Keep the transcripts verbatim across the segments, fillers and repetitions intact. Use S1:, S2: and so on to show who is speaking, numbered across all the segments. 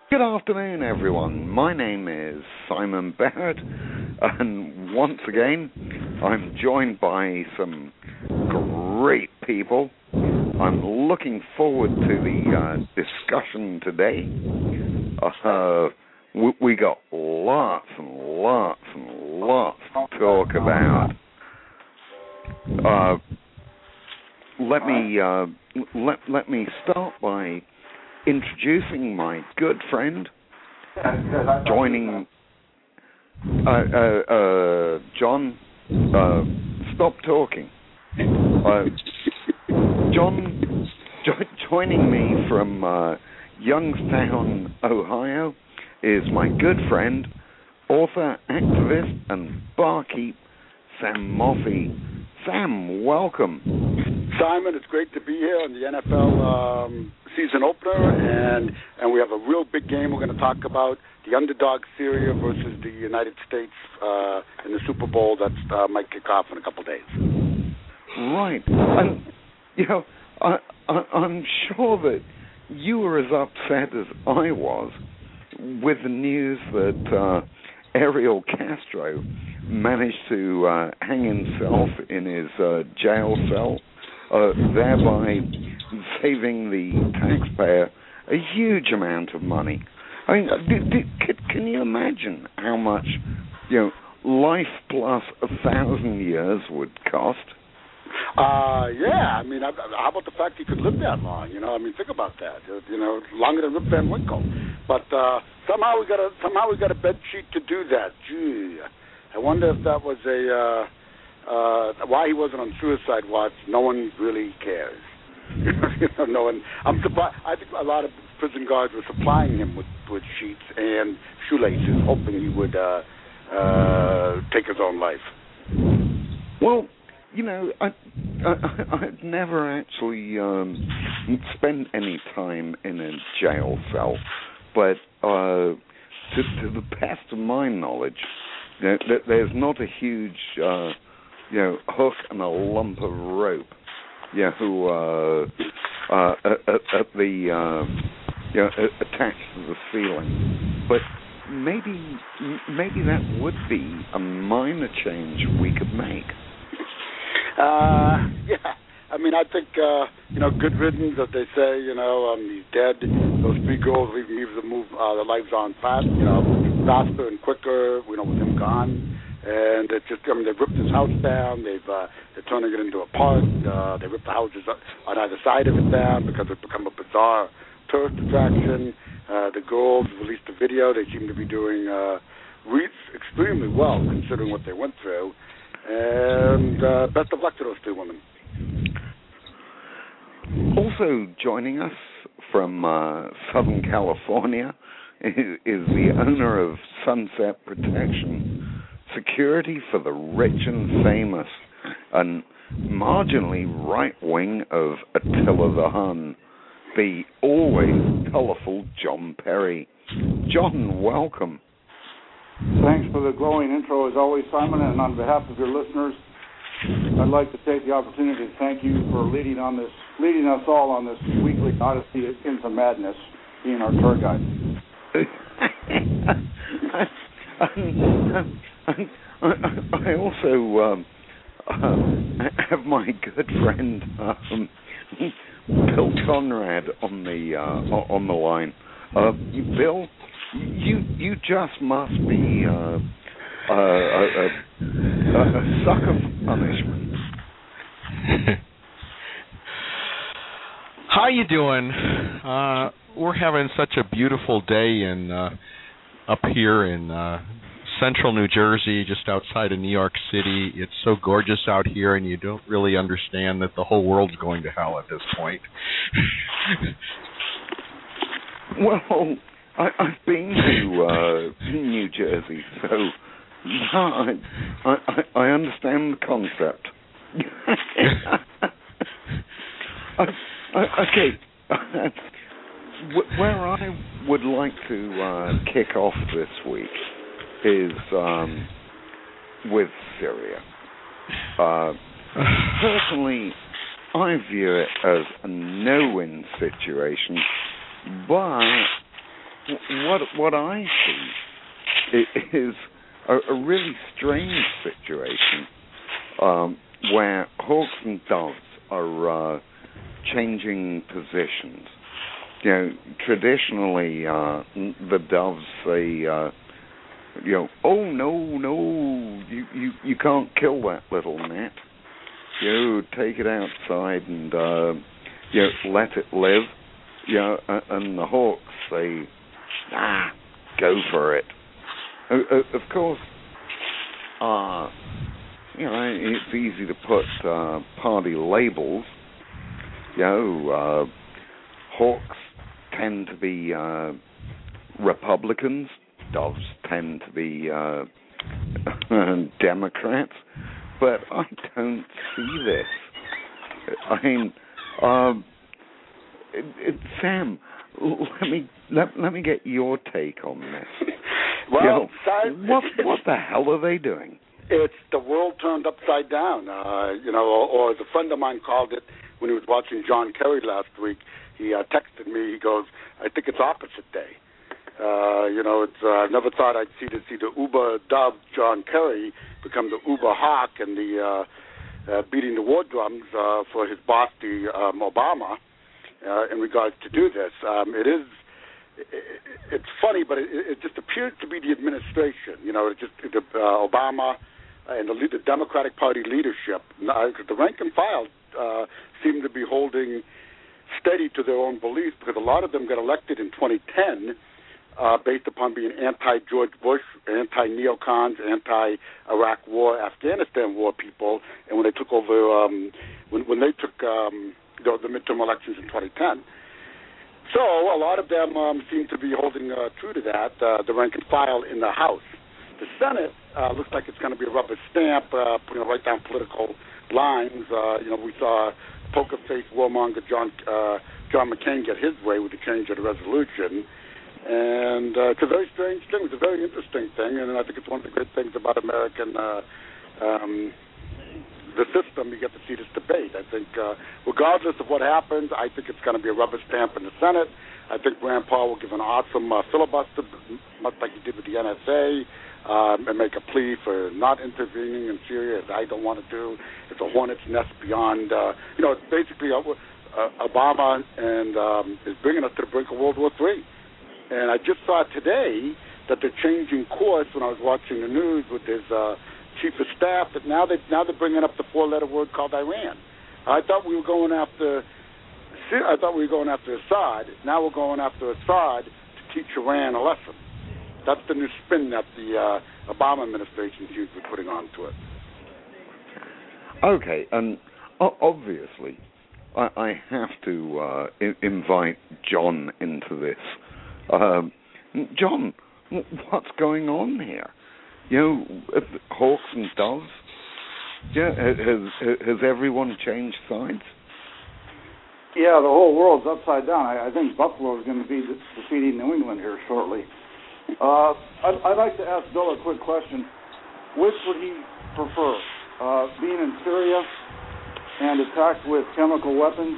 S1: Good afternoon, everyone. My name is Simon Barrett, and once again, I'm joined by some great people. I'm looking forward to the uh, discussion today. Uh, we, we got lots and lots and lots to talk about. Uh, let me uh, let let me start by introducing my good friend, joining uh, uh, uh, John. Uh, stop talking. Uh, John, jo- joining me from uh, Youngstown, Ohio, is my good friend, author, activist, and barkeep, Sam Moffey. Sam, welcome.
S2: Simon, it's great to be here on the N F L um, season opener, and and we have a real big game we're going to talk about, the underdog Syria versus the United States uh, in the Super Bowl that uh, might kick off in a couple days.
S1: Right. And, you know, I, I, I'm sure that you were as upset as I was with the news that uh, Ariel Castro managed to uh, hang himself in his uh, jail cell, uh, thereby saving the taxpayer a huge amount of money. I mean, did, did, can you imagine how much, you know, life plus a thousand years would cost?
S2: Uh, yeah, I mean, I, how about the fact he could live that long? You know, I mean, think about that. You know, longer than Rip Van Winkle. But uh, somehow we got a somehow we got a bed sheet to do that. Gee, I wonder if that was a uh, uh, why he wasn't on suicide watch. No one really cares. you know, no one. I'm surprised. I think a lot of prison guards were supplying him with, with sheets and shoelaces, hoping he would uh, uh, take his own life.
S1: Well, you know, I, I, I've never actually um, spent any time in a jail cell, but uh, to, to the best of my knowledge, there, there's not a huge, uh, you know, hook and a lump of rope, you know, uh, uh, at, at the, uh, you know, attached to the ceiling. But maybe, maybe that would be a minor change we could make.
S2: Uh, yeah, I mean, I think, uh, you know, good riddance, as they say, you know, um, he's dead. Those three girls leave, leave the move, uh, their lives on fast, you know, faster and quicker, you know, with him gone. And it's just, I mean, they've ripped his house down. They've, uh, they're turning it into a park. Uh, they ripped the houses on either side of it down because it's become a bizarre tourist attraction. Uh, the girls released a video. They seem to be doing, uh, re- extremely well considering what they went through. And uh, best of luck to those two women.
S1: Also joining us from uh, Southern California is, is the owner of Sunset Protection, security for the rich and famous, and marginally right wing of Attila the Hun, the always colorful John Perry. John, welcome.
S3: Thanks for the glowing intro, as always, Simon. And on behalf of your listeners, I'd like to take the opportunity to thank you for leading on this, leading us all on this weekly odyssey into madness, being our tour guide.
S1: I, I also um, uh, have my good friend um, Bill Conrad on the uh, on the line. Uh, Bill. You you just must be uh, uh, a, a, a sucker for punishment.
S4: How you doing? Uh, we're having such a beautiful day in uh, up here in uh, central New Jersey, just outside of New York City. It's so gorgeous out here, and you don't really understand that the whole world's going to hell at this point.
S1: Well, I, I've been to uh, New Jersey, so I, I, I understand the concept. I, I, okay, where I would like to uh, kick off this week is um, with Syria. Uh, personally, I view it as a no-win situation, but what what I see is a, a really strange situation um, where hawks and doves are uh, changing positions. You know, traditionally, uh, the doves say, uh, you know, oh no, no, you, you, you can't kill that little gnat. You know, take it outside and uh, you know, let it live. You know, and the hawks say, ah, go for it. Uh, of course, uh, you know, it's easy to put uh, party labels. You know, uh, hawks tend to be uh, Republicans. Doves tend to be uh, Democrats. But I don't see this. I mean, um, it, it, Sam, let me let, let me get your take on this.
S2: Well,
S1: you know,
S2: Sam,
S1: what what the hell are they doing?
S2: It's the world turned upside down. Uh, you know, or, or as a friend of mine called it when he was watching John Kerry last week. He uh, texted me. He goes, "I think it's opposite day." Uh, you know, it's, uh, I never thought I'd see to see the Uber dove John Kerry become the Uber hawk and the uh, uh, beating the war drums uh, for his boss, the um, Obama, uh, in regards to do this. Um, it is, it, it's funny, but it, it just appears to be the administration. You know, it just the, uh, Obama and the, the Democratic Party leadership, because the rank and file uh, seem to be holding steady to their own beliefs, because a lot of them got elected in twenty ten. Uh, based upon being anti-George Bush, anti-neocons, anti-Iraq War, Afghanistan War people, and when they took over, um, when, when they took um, the, the midterm elections in twenty ten. So a lot of them um, seem to be holding uh, true to that, uh, the rank and file in the House. The Senate uh, looks like it's going to be a rubber stamp, uh, you know, right down political lines. Uh, you know, we saw poker-faced warmonger John, uh, John McCain get his way with the change of the resolution. And uh, it's a very strange thing. It's a very interesting thing, and I think it's one of the great things about American, uh, um, the system. You get to see this debate. I think uh, regardless of what happens, I think it's going to be a rubber stamp in the Senate. I think Rand Paul will give an awesome uh, filibuster, much like he did with the N S A, um, and make a plea for not intervening in Syria, as I don't want to do. It's a hornet's nest beyond, uh, you know, it's basically uh, uh, Obama and um, is bringing us to the brink of World War Three. And I just saw today that they're changing course when I was watching the news with his uh, chief of staff, that now, they, now they're bringing up the four-letter word called Iran. I thought we were going after I thought we were going after Assad. Now we're going after Assad to teach Iran a lesson. That's the new spin that the uh, Obama administration seems to be putting onto it.
S1: Okay, and obviously I, I have to uh, I- invite John into this. Um, John, what's going on here? You know, hawks and doves? Yeah, has has everyone changed sides?
S3: Yeah, the whole world's upside down. I, I think Buffalo is going to be defeating New England here shortly. Uh, I'd, I'd like to ask Bill a quick question. Which would he prefer, uh, being in Syria and attacked with chemical weapons,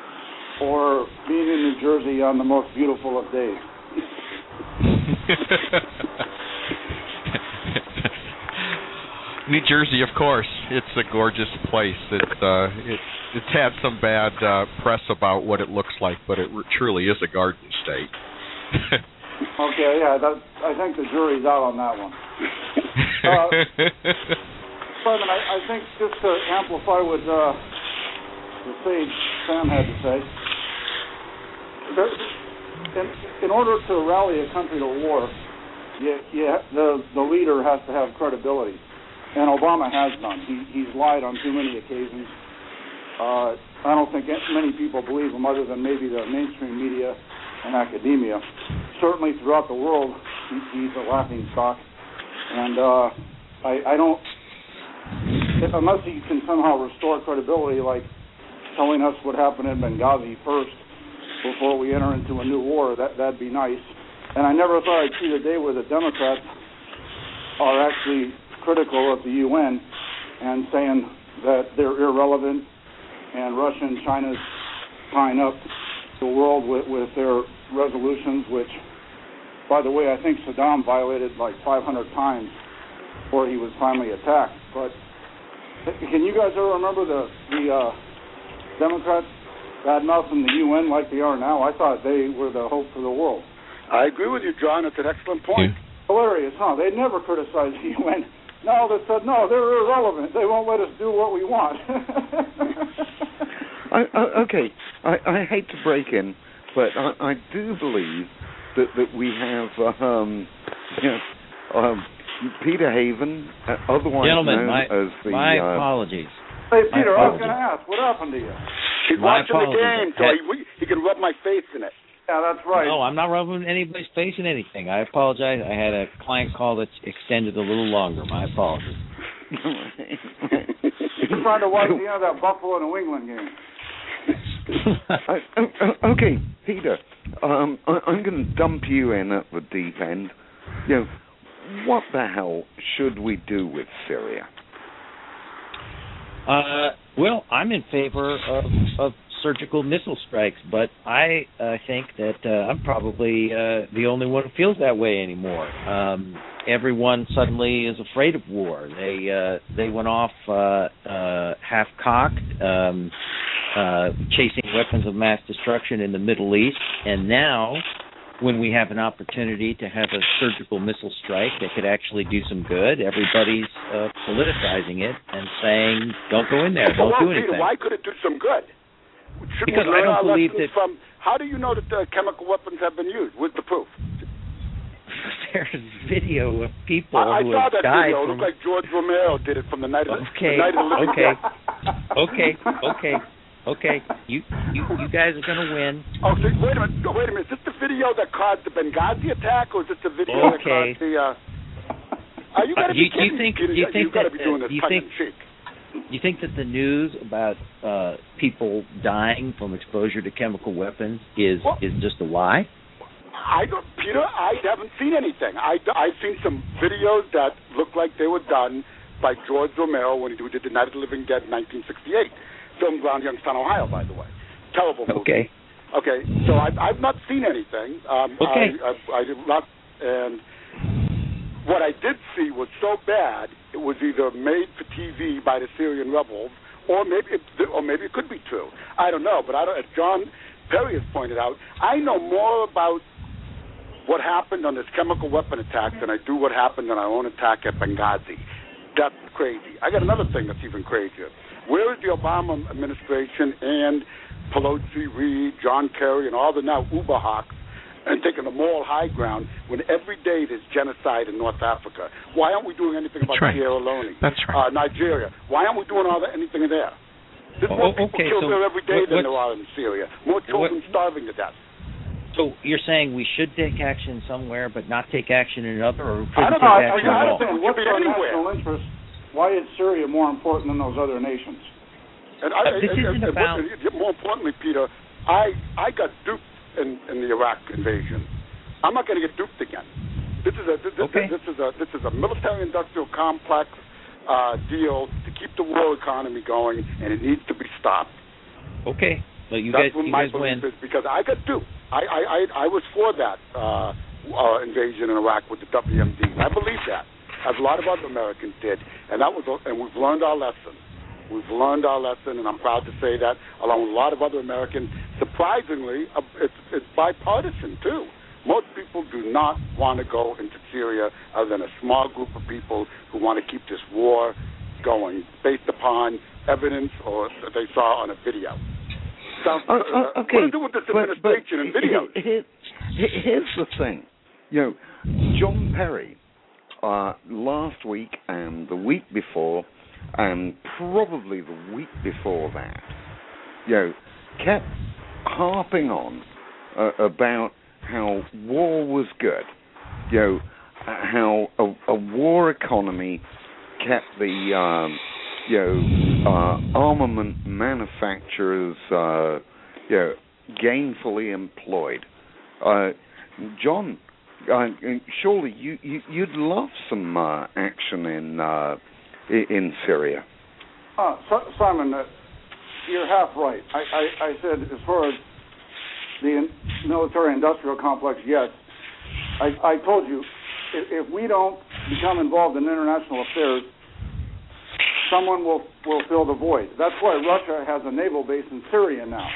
S3: or being in New Jersey on the most beautiful of days?
S4: New Jersey, of course. It's a gorgeous place. It, uh, it, it's had some bad uh, press about what it looks like, but it truly is a garden state.
S3: Okay, yeah, that, I think the jury's out on that one. Uh, Simon, I, I think just to amplify what uh, the sage Sam had to say, there, in, in order to rally a country to war, you, you, the, the leader has to have credibility. And Obama has none. He, he's lied on too many occasions. Uh, I don't think many people believe him other than maybe the mainstream media and academia. Certainly throughout the world, he, he's a laughing stock. And uh, I, I don't, if, unless he can somehow restore credibility, like telling us what happened in Benghazi first before we enter into a new war, that, that'd be nice. And I never thought I'd see the day where the Democrats are actually critical of the U N and saying that they're irrelevant and Russia and China's tying up the world with, with their resolutions, which by the way, I think Saddam violated like five hundred times before he was finally attacked. But can you guys ever remember the the uh, Democrats bad mouthing the U N like they are now? I thought they were the hope for the world.
S2: I agree with you, John. It's an excellent point.
S4: Yeah.
S3: Hilarious, huh? They never criticized the U N. No, they said, no, they're irrelevant. They won't let us do what we want.
S1: I, I, okay, I, I hate to break in, but I, I do believe that, that we have um, you know, um, Peter Haven, uh, otherwise
S5: Gentlemen,
S1: known
S5: my,
S1: as the...
S5: my
S1: uh,
S5: apologies.
S3: Hey, Peter,
S5: My
S3: I was going to ask, what happened to you?
S2: He's
S5: My
S2: watching the
S5: apologies.
S2: game, so he, he can rub my face in it.
S3: Yeah, that's right.
S5: No, I'm not rubbing anybody's face in anything. I apologize. I had a client call that extended a little longer. My apologies.
S3: You're trying to watch the end of that Buffalo New England game.
S1: I, oh, okay, Peter, um, I, I'm going to dump you in at the deep end. You know, what the hell should we do with Syria?
S5: Uh, well, I'm in favor of, of surgical missile strikes, but I uh, think that uh, I'm probably uh, the only one who feels that way anymore. Um, everyone suddenly is afraid of war. They uh, they went off uh, uh, half-cocked, um, uh, chasing weapons of mass destruction in the Middle East, and now, when we have an opportunity to have a surgical missile strike that could actually do some good, everybody's uh, politicizing it and saying, don't go in there, don't
S2: well,
S5: do
S2: Peter,
S5: anything.
S2: why could it do some good? Should
S5: Because
S2: we learn
S5: I don't
S2: our
S5: believe
S2: lessons
S5: that-
S2: from, how do you know that the chemical weapons have been used? Where's the proof?
S5: There's video of people
S2: I, I
S5: who
S2: saw
S5: have
S2: that
S5: died
S2: video. It
S5: from...
S2: looked like George Romero did it from the night of,
S5: Okay,
S2: the, night of the living
S5: okay,
S2: dead.
S5: okay, okay, okay. You, you, you guys are going to win.
S2: Oh, so, wait a minute. No, wait a minute. Is this the video that caused the Benghazi attack, or is this the video that
S5: Okay.
S2: caused the? Uh, uh, you got to
S5: Uh, you-
S2: be kidding
S5: you think-
S2: me, Peter.
S5: you think
S2: You've got to
S5: that,
S2: be doing
S5: uh,
S2: this
S5: you
S2: tongue
S5: think-
S2: in cheek.
S5: You think that the news about uh, people dying from exposure to chemical weapons is
S2: Well-
S5: is just a lie?
S2: I don't, Peter. I haven't seen anything. I I've seen some videos that look like they were done by George Romero when he did the Night of the Living Dead in nineteen sixty-eight, filmed around Youngstown, Ohio, by the way. Terrible movie.
S5: Okay.
S2: Okay, so I've, I've not seen anything. Um,
S5: Okay.
S2: I, I, I did not, and what I did see was so bad, it was either made for T V by the Syrian rebels, or maybe it, or maybe it could be true. I don't know, but I don't, as John Perry has pointed out, I know more about what happened on this chemical weapon attack than I do what happened on our own attack at Benghazi. That's crazy. I got another thing that's even crazier. Where is the Obama administration and Pelosi, Reid, John Kerry, and all the now Uber hawks and taking the moral high ground when every day there's genocide in North Africa? Why aren't we doing anything about
S4: That's right.
S2: Sierra Leone?
S4: That's right.
S2: Uh, Nigeria. Why aren't we doing all that, anything there? There's
S5: Oh,
S2: more people
S5: okay,
S2: killed
S5: so
S2: there every day
S5: what-
S2: than
S5: what's-
S2: there are in Syria. More children
S5: what-
S2: starving to death.
S5: So you're saying we should take action somewhere but not take action in another, or we
S2: I
S5: couldn't
S2: don't
S5: take
S2: know. I-
S5: action
S2: I
S5: at
S2: don't
S5: all?
S2: think-
S3: What's
S2: It could be
S3: our
S2: anywhere.
S3: national interest? Why is Syria more important than those other nations?
S2: And I,
S5: But this
S2: and,
S5: isn't
S2: and,
S5: about-
S2: and more importantly, Peter, I I got duped in, in the Iraq invasion. I'm not going to get duped again. This is a this,
S5: Okay.
S2: this is a this is a military-industrial complex uh, deal to keep the war economy going, and it needs to be stopped.
S5: Okay. Well, you
S2: That's
S5: guys,
S2: what
S5: you
S2: my
S5: guys
S2: belief
S5: win.
S2: is, because I got duped. I I I, I was for that uh, uh, invasion in Iraq with the W M D. I believe that, as a lot of other Americans did, and that was and we've learned our lesson. We've learned our lesson, and I'm proud to say that, along with a lot of other Americans. Surprisingly, uh, it's, it's bipartisan, too. Most people do not want to go into Syria other than a small group of people who want to keep this war going based upon evidence or that they saw on a video. So,
S1: Uh, uh, okay,
S2: what to do with this
S1: but-
S2: administration
S1: but
S2: and videos?
S1: Here, here- here's the thing. You know, John Perry, uh, last week and the week before, and probably the week before that, you know, kept harping on uh, about how war was good. You know, how a, a war economy kept the um, you know uh, armament manufacturers uh, you know gainfully employed. Uh, John, uh, surely you, you you'd love some uh, action in uh, in Syria.
S3: Uh, so, Simon, uh, you're half right. I, I, I said as far as the in- military-industrial complex, yes. I, I told you, if, if we don't become involved in international affairs, someone will, will fill the void. That's why Russia has a naval base in Syria now.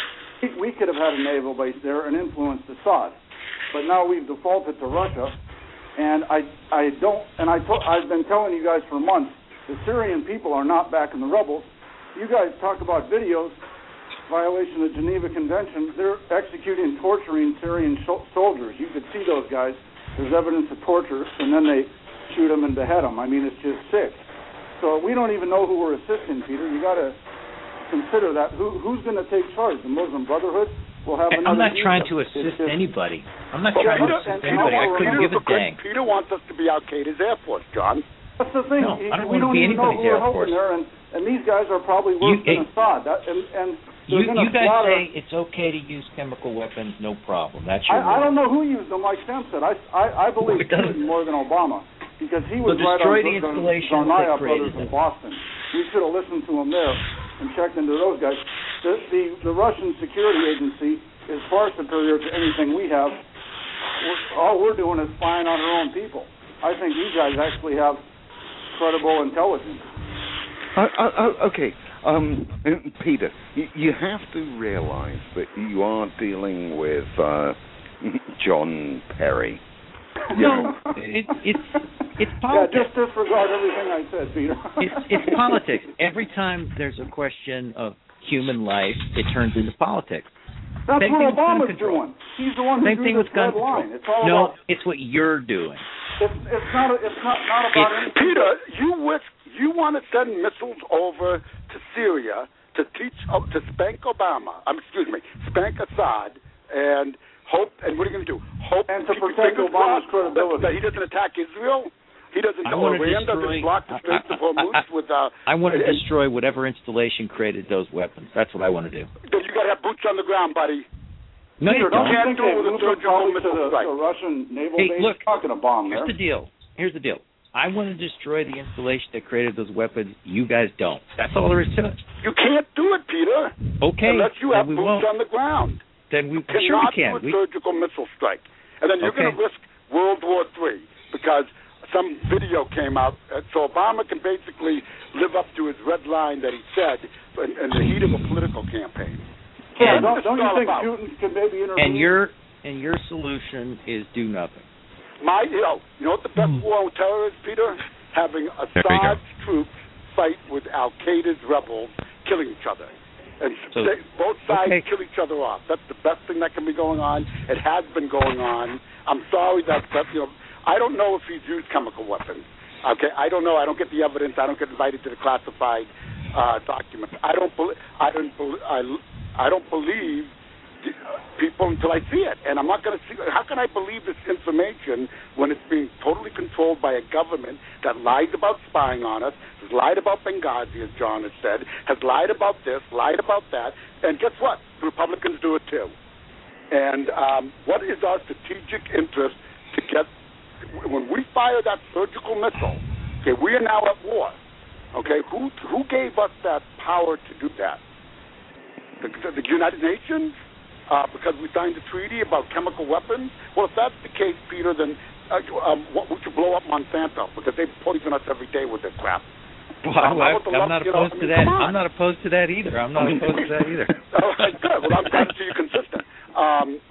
S3: We could have had a naval base there and influenced Assad, but now we've defaulted to Russia. And I, I don't, and I to, I've been telling you guys for months, the Syrian people are not backing the rebels. You guys talk about videos, violation of the Geneva Convention. They're executing, torturing Syrian sh- soldiers. You could see those guys. There's evidence of torture, and then they shoot them and behead them. I mean, it's just sick. So we don't even know who we're assisting, Peter. You got to consider that. Who, who's going to take charge? The Muslim Brotherhood will have another.
S5: I'm not
S3: visa.
S5: trying to assist
S3: just,
S5: anybody. I'm not
S2: well,
S5: trying
S2: Peter,
S5: to assist
S2: Peter,
S5: anybody. I couldn't
S2: Peter,
S5: give a dang.
S2: Peter wants us to be Al Qaeda's Air Force, John.
S3: That's the thing.
S5: No,
S3: he,
S5: I don't
S3: we
S5: want to
S3: don't
S5: be
S3: even know
S5: anybody's
S3: who we're
S5: Air Force.
S3: helping there, and, and these guys are probably worse
S5: You-
S3: than
S5: hey,
S3: Assad. That, and and
S5: You,
S3: they're going
S5: you
S3: to
S5: guys
S3: slaughter.
S5: say it's okay to use chemical weapons, no problem. That's your
S3: I, I
S5: word.
S3: don't know who used them, like Sam said. I, I, I believe
S5: It doesn't-
S3: Putin more than Obama because he was
S5: So
S3: right
S5: destroy
S3: on
S5: the
S3: the
S5: installations
S3: Zarnaya
S5: that created
S3: brothers in
S5: them.
S3: Boston. We should have listened to them there and checked into those guys. The, the, the Russian security agency is far superior to anything we have. We're, all we're doing is spying on our own people. I think these guys actually have credible intelligence.
S1: Uh, uh, uh, okay, um, Peter, you, you have to realize that you are dealing with uh, John Perry.
S5: No, it, it's it's politics.
S3: Yeah, just disregard everything I said, Peter.
S5: it's, it's politics. Every time there's a question of human life, it turns into politics.
S3: That's
S5: Same
S3: what
S5: thing with gun
S3: Obama's
S5: control.
S3: doing. He's the one who
S5: Same
S3: drew
S5: thing
S3: this
S5: with gun
S3: red
S5: control.
S3: line. It's all
S5: no,
S3: about.
S5: it's what you're doing.
S3: It's it's not. A, it's not not about
S5: It's-
S3: anything.
S2: Peter, you wish you want to send missiles over to Syria to teach uh, to spank Obama. Um, excuse me, spank Assad, and hope. And what are you going to do? Hope
S3: And to
S2: keep your
S3: protect
S2: fingers
S3: Obama's
S2: crossed
S3: credibility.
S2: that, that he doesn't attack Israel. He doesn't.
S5: I wanna
S2: Iran
S5: destroy-
S2: doesn't block the Straits
S5: I-
S2: of Hormuz
S5: I- I-
S2: with. Uh,
S5: I want to
S2: and-
S5: destroy whatever installation created those weapons. That's what I want to do.
S2: Then you got to have boots on the ground, buddy.
S5: No,
S3: Peter,
S5: you
S3: don't
S5: don't.
S3: you
S2: can't
S3: think
S2: do
S3: they
S2: it with a
S3: moved them
S2: surgical
S3: probably to
S2: missile
S3: the,
S2: strike.
S3: the Russian naval
S5: Hey,
S3: base?
S5: look,
S3: You're not going to bomb
S5: Here's
S3: there.
S5: the deal. Here's the deal. I want to destroy the installation that created those weapons. You guys don't. That's all there is to it.
S2: You can't do it, Peter,
S5: Okay.
S2: unless you have
S5: then we
S2: boots
S5: won't.
S2: on the ground.
S5: Then we
S2: Cannot
S5: sure we can.
S2: do a
S5: We,
S2: surgical missile strike, and then you're
S5: Okay.
S2: going to risk World War Three because some video came out. Uh, so Obama can basically live up to his red line that he said in, in the heat of a political campaign.
S3: Yeah,
S5: and,
S3: don't, don't you
S2: all
S3: think
S2: about.
S3: Putin could maybe intervene?
S5: and your and your solution is do nothing.
S2: My, you know, you know what the best war on terror is, Peter? Having
S4: There you go.
S2: Assad's troops fight with Al Qaeda's rebels, killing each other. And
S5: So-
S2: they, both sides
S5: okay.
S2: kill each other off. That's the best thing that can be going on. It has been going on. I'm sorry that, that you know, I don't know if he's used chemical weapons. Okay, I don't know. I don't get the evidence. I don't get invited to the classified uh, documents. I don't believe. I don't. Be- I, I don't believe the, uh, people until I see it. And I'm not going to see. How can I believe this information when it's being totally controlled by a government that lies about spying on us, has lied about Benghazi, as John has said, has lied about this, lied about that, and guess what? The Republicans do it too. And um, what is our strategic interest to get? When we fire that surgical missile, okay, we are now at war. Okay, who who gave us that power to do that? The, the United Nations, uh, because we signed a treaty about chemical weapons. Well, if that's the case, Peter, then uh, um, what, we should blow up Monsanto because they poison us every day with their crap.
S5: Well,
S2: Um, I
S5: I,
S2: would
S5: I'm
S2: love-
S5: not
S2: you know,
S5: opposed
S2: I
S5: to
S2: mean,
S5: that.
S2: come on.
S5: I'm not opposed to that either. I'm not opposed to that either.
S2: All right, good. Well, I'm glad to see you consistent. Um,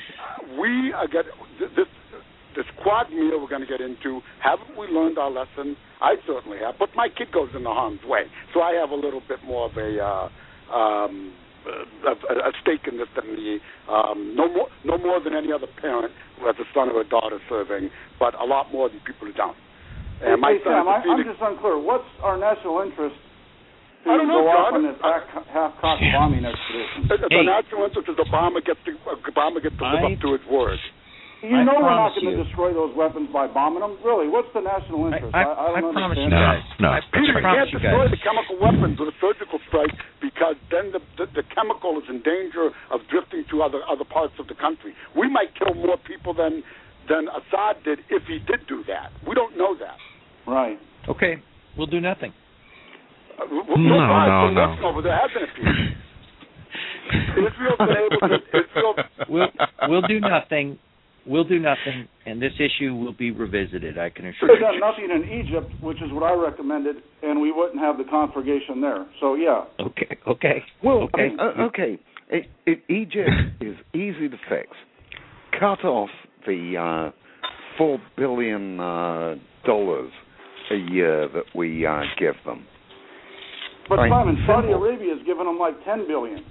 S2: we are get this this quad meal we're going to get into. Haven't we learned our lesson? I certainly have. But my kid goes into harm's way, so I have a little bit more of a uh, um, a, a stake in this than the um, no more no more than any other parent who has a son or a daughter serving, but a lot more than people who don't. And my
S3: hey,
S2: son
S3: Sam, I,
S2: is a
S3: I'm
S2: Phoenix.
S3: just unclear. What's our national interest to
S2: I don't know,
S3: go off
S2: John.
S3: on this half, half-cocked bombing expedition?
S2: The
S5: Hey.
S2: national interest is Obama gets to Obama gets to live
S5: I-
S2: up to his word.
S3: You
S5: I
S3: know we're not
S5: promise
S3: going to
S5: you.
S3: destroy those weapons by bombing them. Really, what's the national interest?
S5: I, I,
S3: I,
S5: I
S3: don't
S5: promise you
S3: understand.
S5: guys.
S4: No, no.
S5: I,
S2: Peter,
S5: I
S2: you
S5: promise
S2: can't
S5: you
S2: destroy
S5: guys.
S2: the chemical weapons with a surgical strike because then the, the the chemical is in danger of drifting to other other parts of the country. We might kill more people than than Assad did if he did do that. We don't know that.
S3: Right.
S5: Okay, we'll do nothing.
S2: Uh, w- w-
S4: No,
S2: far
S4: no,
S2: from
S4: no.
S2: Listen over there hasn't it, Peter? Israel's been able to. Israel,
S5: We'll we'll do nothing. we'll do nothing, and this issue will be revisited, I can assure
S3: They've
S5: you.
S3: done nothing in Egypt, which is what I recommended, and we wouldn't have the conflagration there. So, yeah.
S5: Okay, okay.
S1: Well,
S5: okay.
S1: I mean, uh, okay. It, it, Egypt is easy to fix. Cut off the uh, four billion uh, dollars a year that we uh, give them.
S3: But
S1: Right.
S3: Simon, Saudi
S1: Simple.
S3: Arabia has given them like ten billion.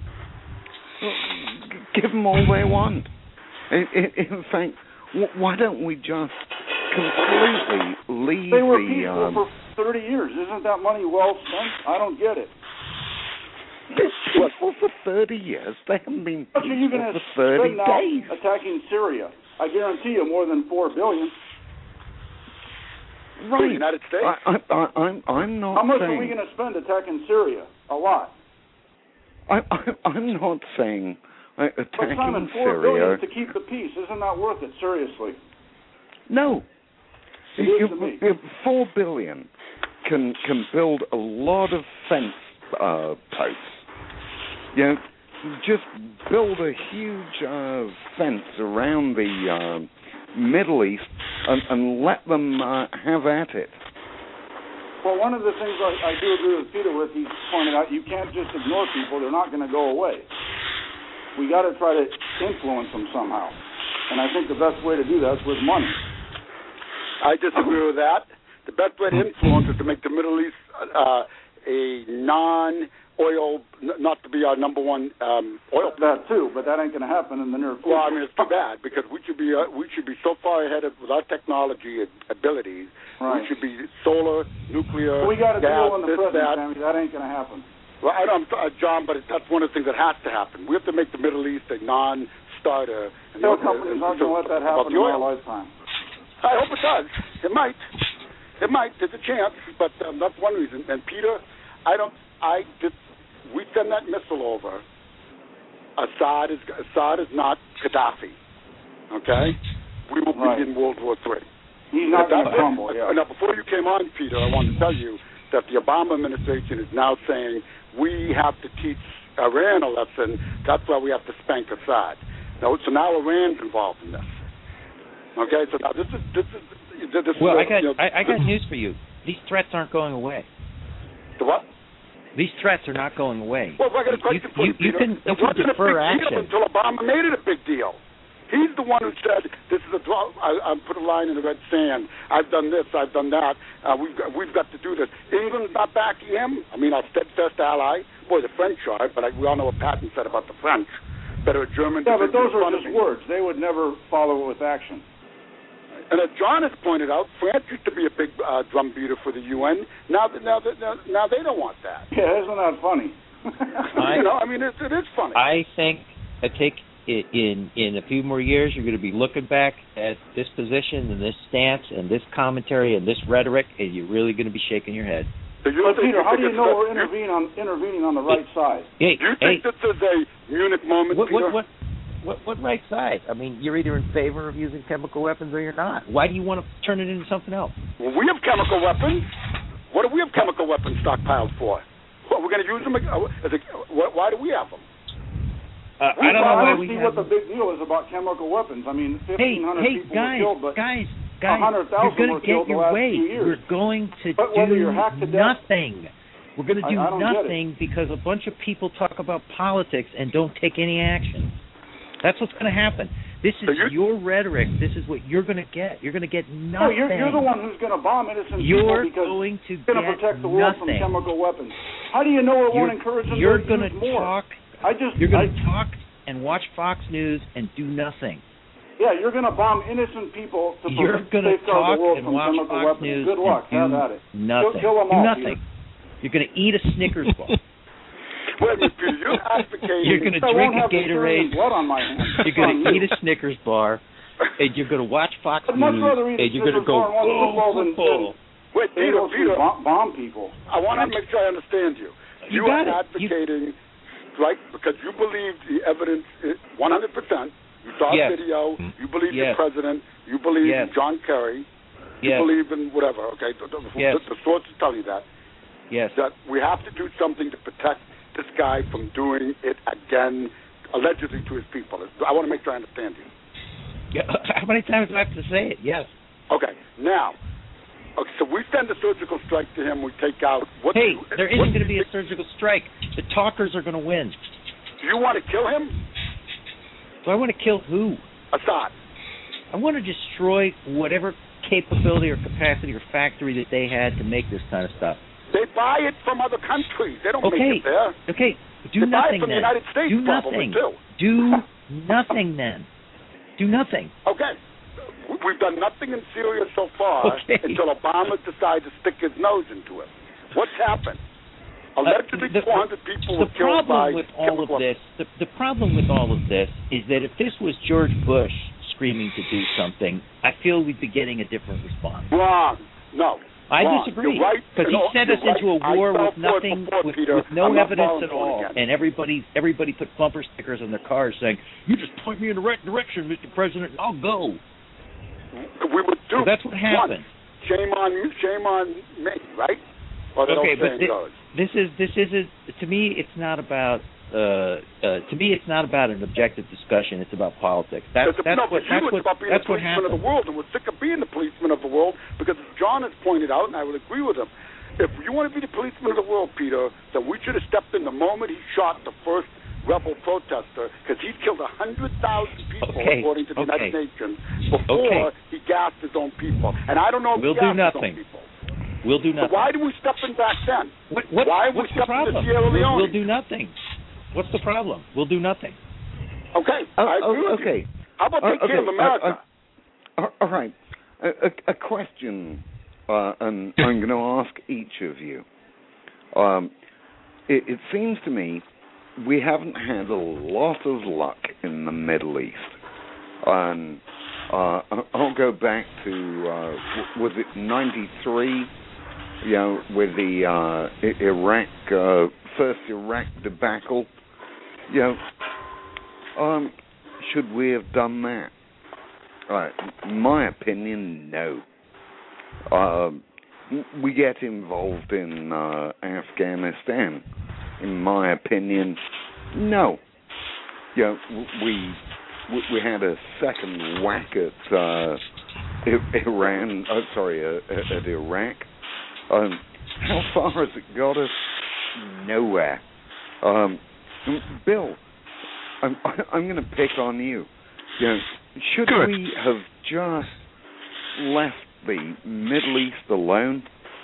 S1: Give them all they want. In, in, in fact, w- why don't we just completely leave
S3: They were
S1: the?
S3: peaceful
S1: Um,
S3: for thirty years. Isn't that money well spent? I don't get it.
S1: they're peaceful for thirty years. They haven't been
S3: How much are you
S1: peaceful
S3: going to
S1: for thirty
S3: spend now
S1: days.
S3: attacking Syria? I guarantee you more than four billion.
S2: For the
S1: Right.
S2: United States.
S1: I, I, I, I'm, I'm not
S3: How much
S1: saying.
S3: are we going to spend attacking Syria? A lot.
S1: I, I, I'm not saying uh,
S3: But
S1: attacking
S3: Simon, four
S1: Syria.
S3: billion to keep the peace. Isn't that worth it? Seriously.
S1: No.
S3: It is
S1: You-
S3: to me.
S1: you- Four billion can can build a lot of fence uh, posts. You know, just build a huge uh, fence around the uh, Middle East and, and let them uh, have at it.
S3: Well, one of the things I, I do agree with Peter with, he pointed out, you can't just ignore people. They're not going to go away. We got to try to influence them somehow. And I think the best way to do that is with money.
S2: I disagree with that. The best way to influence is to make the Middle East uh, a non-oil, n- not to be our number one um, oil.
S3: That too, but that ain't going to happen in the near future.
S2: Well, I mean, it's too bad because we should be uh, we should be so far ahead of with our technology and abilities.
S3: Right.
S2: We should be solar, nuclear,
S3: We got to
S2: gas,
S3: deal in the
S2: this,
S3: present,
S2: that.
S3: Sammy. That ain't going to happen.
S2: Well, I don't, uh, John, but that's one of the things that has to happen. We have to make the Middle East a non-starter. And
S3: Oil
S2: the-
S3: companies
S2: uh,
S3: aren't going to let that
S2: about
S3: happen
S2: the
S3: in
S2: oil.
S3: our lifetime.
S2: I hope it does. It might. It might. There's a chance, but um, that's one reason. And Peter, I don't. I did. We send that missile over. Assad is Assad is not Gaddafi. Okay, we will
S3: Right.
S2: be in World War Three.
S3: He's not going to
S2: Now,
S3: crumble, yeah.
S2: Now, before you came on, Peter, I wanted to tell you that the Obama administration is now saying we have to teach Iran a lesson. That's why we have to spank Assad. Now, so now Iran's involved in this. Okay, so now this is this is this
S5: Well,
S2: is,
S5: I got
S2: you know,
S5: I, I got
S2: this,
S5: news for you. These threats aren't going away.
S2: the what?
S5: These threats are not going away.
S2: Well, I got a question
S5: you,
S2: for you,
S5: you, you
S2: Peter.
S5: can, you
S2: It
S5: can
S2: wasn't a
S5: defer
S2: big deal
S5: action.
S2: until Obama made it a big deal. He's the one who said, "This is a draw. I, I put a line in the red sand. I've done this. I've done that. Uh, we've got, we've got to do this." England's not backing him. I mean, our steadfast ally. Boy, the French are, but I, we all know what Patton said about the French. Better a German.
S3: Yeah, but those
S2: division in
S3: are
S2: front of
S3: just
S2: me.
S3: words. They would never follow it with action.
S2: And as John has pointed out, France used to be a big uh, drum beater for the U N. Now, that now, that now, now they don't want that.
S3: Yeah, isn't that funny?
S5: I-
S2: you know, I mean, it, it is funny.
S5: I think I take it in in a few more years, you're going to be looking back at this position and this stance and this commentary and this rhetoric, and you're really going to be shaking your head.
S2: So you
S3: But
S2: think-
S3: Peter, how do
S2: think
S3: you
S2: it's
S3: know
S2: a-
S3: we're intervening on intervening on the right side?
S5: Hey,
S2: Do you
S5: hey,
S2: think this is a Munich moment,
S5: what,
S2: Peter?
S5: what what what what right side? I mean, you're either in favor of using chemical weapons or you're not. Why do you want to turn it into something else?
S2: Well, we have chemical weapons. What do we have chemical weapons stockpiled for? Well, we're going to use them. uh, As a, wh- why do we have them?
S5: Uh,
S3: We
S5: I don't know why
S3: don't
S5: we
S3: see
S5: have.
S3: what the big deal is about chemical weapons. I mean,
S5: Hey,
S3: fifteen hundred
S5: hey,
S3: people
S5: guys,
S3: were killed, but
S5: guys, guys,
S3: one hundred
S5: you're
S3: thousand
S5: going
S3: were
S5: to
S3: killed
S5: get
S3: the
S5: your
S3: last
S5: way.
S3: few years.
S5: We're going to
S3: But whether
S5: do
S3: you're hacked to death-
S5: nothing. We're going to do
S3: I- I don't get it.
S5: nothing because a bunch of people talk about politics and don't take any action. That's what's going to happen. This is
S2: So you're-
S5: your rhetoric. This is what you're going to get. You're going to get
S3: no,
S5: nothing.
S3: you're, you're the one who's going to bomb innocent
S5: You're
S3: people because
S5: going to
S3: you're going to
S5: get
S3: protect the world from
S5: nothing.
S3: chemical weapons. How do you know it won't
S5: You're,
S3: encourage them
S5: you're
S3: to
S5: going
S3: use
S5: to
S3: more?
S5: talk.
S3: I just,
S5: You're going
S3: I-
S5: to talk and watch Fox News and do nothing.
S3: Yeah, you're going to bomb innocent people to
S5: You're going to
S3: safeguard
S5: talk
S3: the world
S5: and
S3: from
S5: watch
S3: chemical
S5: Fox
S3: weapons.
S5: News
S3: Good luck.
S5: and
S3: Have
S5: do
S3: at it.
S5: nothing.
S3: Kill, kill them
S5: do
S3: all,
S5: nothing.
S3: Peter.
S5: You're going to eat a Snickers bar.
S2: Wait a minute, Peter. You're advocating.
S5: You're going to
S3: I
S5: drink
S3: won't
S5: a
S3: have Syrian
S5: Gatorade.
S3: blood on my hands.
S5: You're going to eat a Snickers bar. And you're going to watch Fox
S3: I'd much
S5: News.
S3: rather eat a
S5: And you're going to
S3: Snickers
S5: go,
S3: bar and watch football
S5: oh,
S3: than-
S5: football.
S2: Wait,
S3: They
S2: Peter.
S3: go to
S2: Peter.
S3: bomb, bomb people.
S2: I want to make sure I understand you.
S5: You
S2: You,
S5: got
S2: are
S5: it. You-
S2: advocating, right? Because you believe the evidence is one hundred percent. You saw
S5: Yes.
S2: a video. You believe
S5: Yes.
S2: the president. You believe
S5: Yes.
S2: in John Kerry. You
S5: Yes.
S2: believe in whatever. Okay, the, the,
S5: Yes.
S2: the, the sources tell you that.
S5: Yes.
S2: That we have to do something to protect this guy from doing it again, allegedly to his people. I want to make sure I understand you.
S5: How many times do I have to say it? Yes.
S2: Okay. Now, okay, so we send a surgical strike to him. We take out. What
S5: hey,
S2: do,
S5: there isn't going to be a surgical strike. The talkers are going to win.
S2: Do you want to kill him?
S5: Do I want to kill who?
S2: Assad.
S5: I want to destroy whatever capability or capacity or factory that they had to make this kind of stuff.
S2: They buy it from other countries. They don't
S5: okay.
S2: make it there.
S5: Okay. Do
S2: they
S5: nothing
S2: buy it from
S5: then.
S2: the United States
S5: Do
S2: probably
S5: nothing.
S2: too.
S5: Do nothing then. Do nothing.
S2: Okay. We've done nothing in Syria so far
S5: okay.
S2: until Obama decided to stick his nose into it. What's happened? Allegedly,
S5: uh, the,
S2: four hundred people
S5: the
S2: were killed by
S5: problem with all
S2: chemical...
S5: of this. The, the problem with all of this is that if this was George Bush screaming to do something, I feel we'd be getting a different response.
S2: Wrong. No.
S5: I
S2: Wrong.
S5: disagree.
S2: Right.
S5: Because he
S2: no,
S5: sent us
S2: right.
S5: into a war with nothing,
S2: before,
S5: with,
S2: Peter.
S5: with no
S2: I'm
S5: evidence at all,
S2: again.
S5: and everybody everybody put bumper stickers on their cars saying, "You just point me in the right direction, Mister President, and I'll go."
S2: We would do.
S5: So that's what happened.
S2: One. Shame on you. Shame on me. Right? Or that
S5: okay,
S2: old
S5: but
S2: saying
S5: this,
S2: goes.
S5: this is this is a, to me. It's not about. Uh, uh, to me, it's not about an objective discussion. It's about politics. That's, that's
S2: no,
S5: what.
S2: You,
S5: That's
S2: it's
S5: what.
S2: about being
S5: That's
S2: the
S5: what
S2: policeman
S5: happened.
S2: of the world, and we're sick of being the policeman of the world because, as John has pointed out, and I would agree with him, if you want to be the policeman of the world, Peter, then we should have stepped in the moment he shot the first rebel protester, because he killed a hundred thousand people,
S5: okay.
S2: according to the
S5: okay.
S2: United Nations, before
S5: okay.
S2: he gassed his own people. And I don't know if
S5: we'll
S2: he
S5: do
S2: gassed
S5: nothing.
S2: his own people.
S5: We'll do nothing.
S2: So why did we step in back then?
S5: What, what,
S2: why
S5: what's
S2: we
S5: the
S2: stepped
S5: problem?
S2: into Sierra Leone?
S5: We'll, we'll do nothing. What's the problem? We'll do nothing.
S2: Okay.
S1: Uh,
S2: I agree
S1: uh,
S2: with
S1: okay.
S2: you. How about take
S1: uh,
S2: care
S1: okay.
S2: of America?
S1: Uh, uh, all right. A, a, a question, uh, and I'm going to ask each of you. Um, it, it seems to me we haven't had a lot of luck in the Middle East. And uh, I'll go back to, uh, was it ninety-three? You know, with the uh, Iraq, uh, first Iraq debacle. You know, um, should we have done that? Uh, in my opinion, no. Uh, we get involved in uh, Afghanistan. In my opinion, no. You know, we we had a second whack at uh, Iran. Oh, sorry, uh, at Iraq. Um, how far has it got us? Nowhere. Um, Bill, I'm, I'm going to pick on you. You know, should
S4: Good.
S1: we have just left the Middle East alone?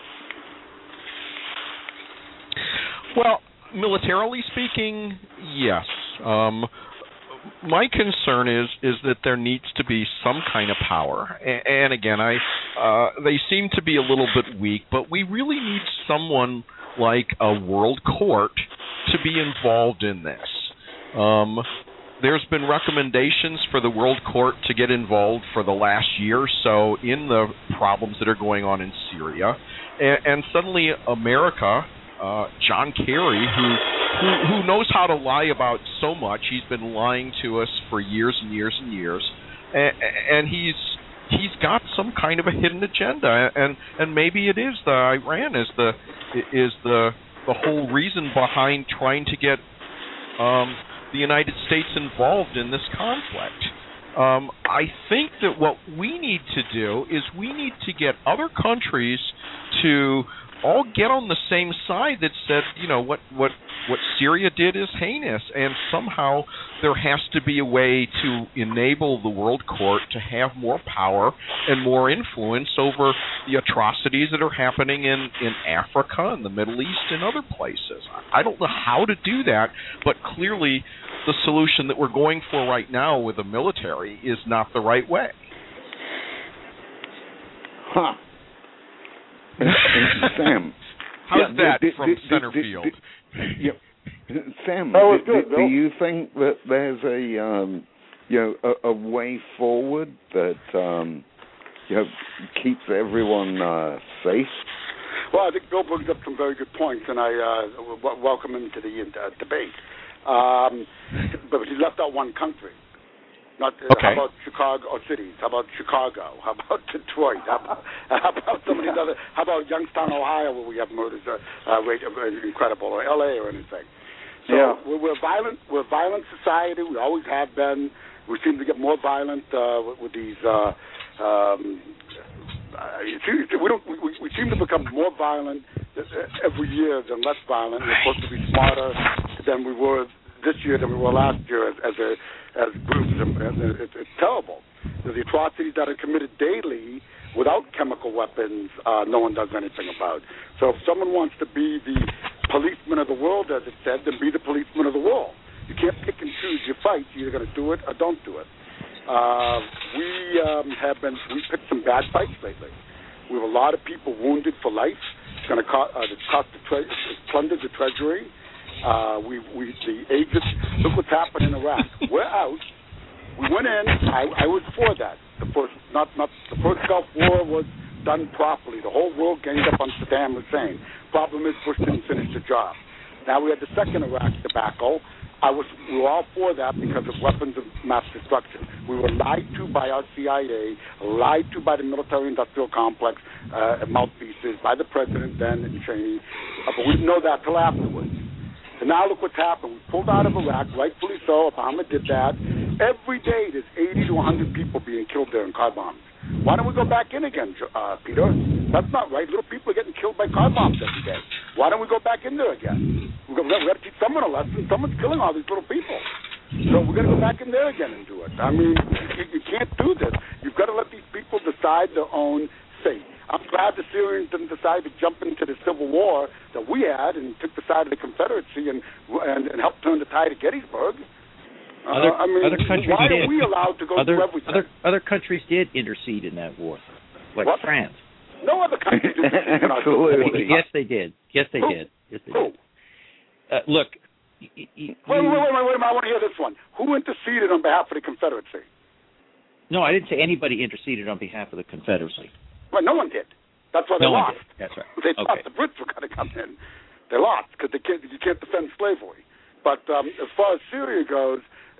S4: Well, militarily speaking, yes. Um, my concern is is that there needs to be some kind of power, and, and again, I uh, they seem to be a little bit weak, but we really need someone like a world court to be involved in this. Um, there's been recommendations for the World Court to get involved for the last year or so in the problems that are going on in Syria, and, and suddenly America, uh, John Kerry, who, who who knows how to lie about so much, he's been lying to us for years and years and years, and, and he's he's got some kind of a hidden agenda, and and maybe it is the Iran is the is the the whole reason behind trying to get um, the United States involved in this conflict. Um, I think that what we need to do is we need to get other countries to all get on the same side that said, you know, what, what, what Syria did is heinous, and somehow there has to be a way to enable the World Court to have more power and more influence over the atrocities that are happening in, in Africa and the Middle East and other places. I don't know how to do that, but clearly the solution that we're going for right now with the military is not the right way.
S1: Huh. And, and Sam,
S4: how's
S1: yeah,
S4: that
S1: did,
S4: from
S1: did,
S4: center
S1: did,
S4: field?
S1: Did, yeah. Sam,
S3: that was
S1: do,
S3: good,
S1: do, do you think that there's a um, you know a, a way forward that um, you know keeps everyone uh, safe?
S2: Well, I think Bill brings up some very good points, and I uh, w- welcome him to the uh, debate. Um, but he left out one country. Not, uh,
S4: okay.
S2: How about Chicago or cities? How about Chicago? How about Detroit? How about, how about some of these other? How about Youngstown, Ohio, where we have murders uh, uh, rate uh, incredible, or L A or anything? So
S3: yeah.
S2: we're, we're violent. We're a violent society. We always have been, We seem to get more violent uh, with, with these. Uh, um, uh, it seems we don't. We, we seem to become more violent every year than less violent. We're supposed to be smarter than we were this year than we were last year as, as a as groups. And it's, it's terrible. The atrocities that are committed daily without chemical weapons, uh, no one does anything about. So if someone wants to be the policeman of the world, as it said, then be the policeman of the world. You can't pick and choose your fights. You're either going to do it or don't do it. Uh, we um, have been, we picked some bad fights lately. We have a lot of people wounded for life. It's going to cost, uh, it's cost the tre- it's plundered the treasury. Uh, we, we, the agents, look what's happened in Iraq. We're out. We went in. I, I was for that. The first, not, not the first Gulf War was done properly. The whole world ganged up on Saddam Hussein. Problem is, Bush didn't finish the job. Now we had the second Iraq debacle. I was, we were all for that because of weapons of mass destruction. We were lied to by our C I A, lied to by the military-industrial complex uh, mouthpieces, by the president then and Cheney, uh, but we didn't know that till afterwards. So now look what's happened. We pulled out of Iraq, rightfully so. Obama did that. Every day there's eighty to one hundred people being killed there in car bombs. Why don't we go back in again, uh, Peter? That's not right. Little people are getting killed by car bombs every day. Why don't we go back in there again? We've got, we've got to teach someone a lesson. Someone's killing all these little people. So we're going to go back in there again and do it. I mean, you, you can't do this. You've got to let these people decide their own fate. I'm glad the Syrians didn't decide to jump into the civil war that we had and took the side of the Confederacy and and, and helped turn the tide at Gettysburg.
S5: Other,
S2: uh, I mean,
S5: other countries
S2: why
S5: did.
S2: are we allowed to go
S5: other,
S2: through everything?
S5: Other, other countries did intercede in that war, like
S2: what?
S5: France.
S2: No other country did intercede in our
S1: Absolutely.
S5: Yes, they did. Yes, they
S2: Who?
S5: did. Yes, they
S2: Who?
S5: did. Uh, look. Y- y- y-
S2: Wait, wait, wait, wait, wait, I want to hear this one. Who interceded on behalf of the Confederacy?
S5: No, I didn't say anybody interceded on behalf of the Confederacy.
S2: Well, no one did. That's why they
S5: no
S2: lost.
S5: one did. That's right.
S2: They
S5: okay.
S2: thought the Brits were going to come in. They lost because they can't, you can't defend slavery. But um, as far as Syria goes,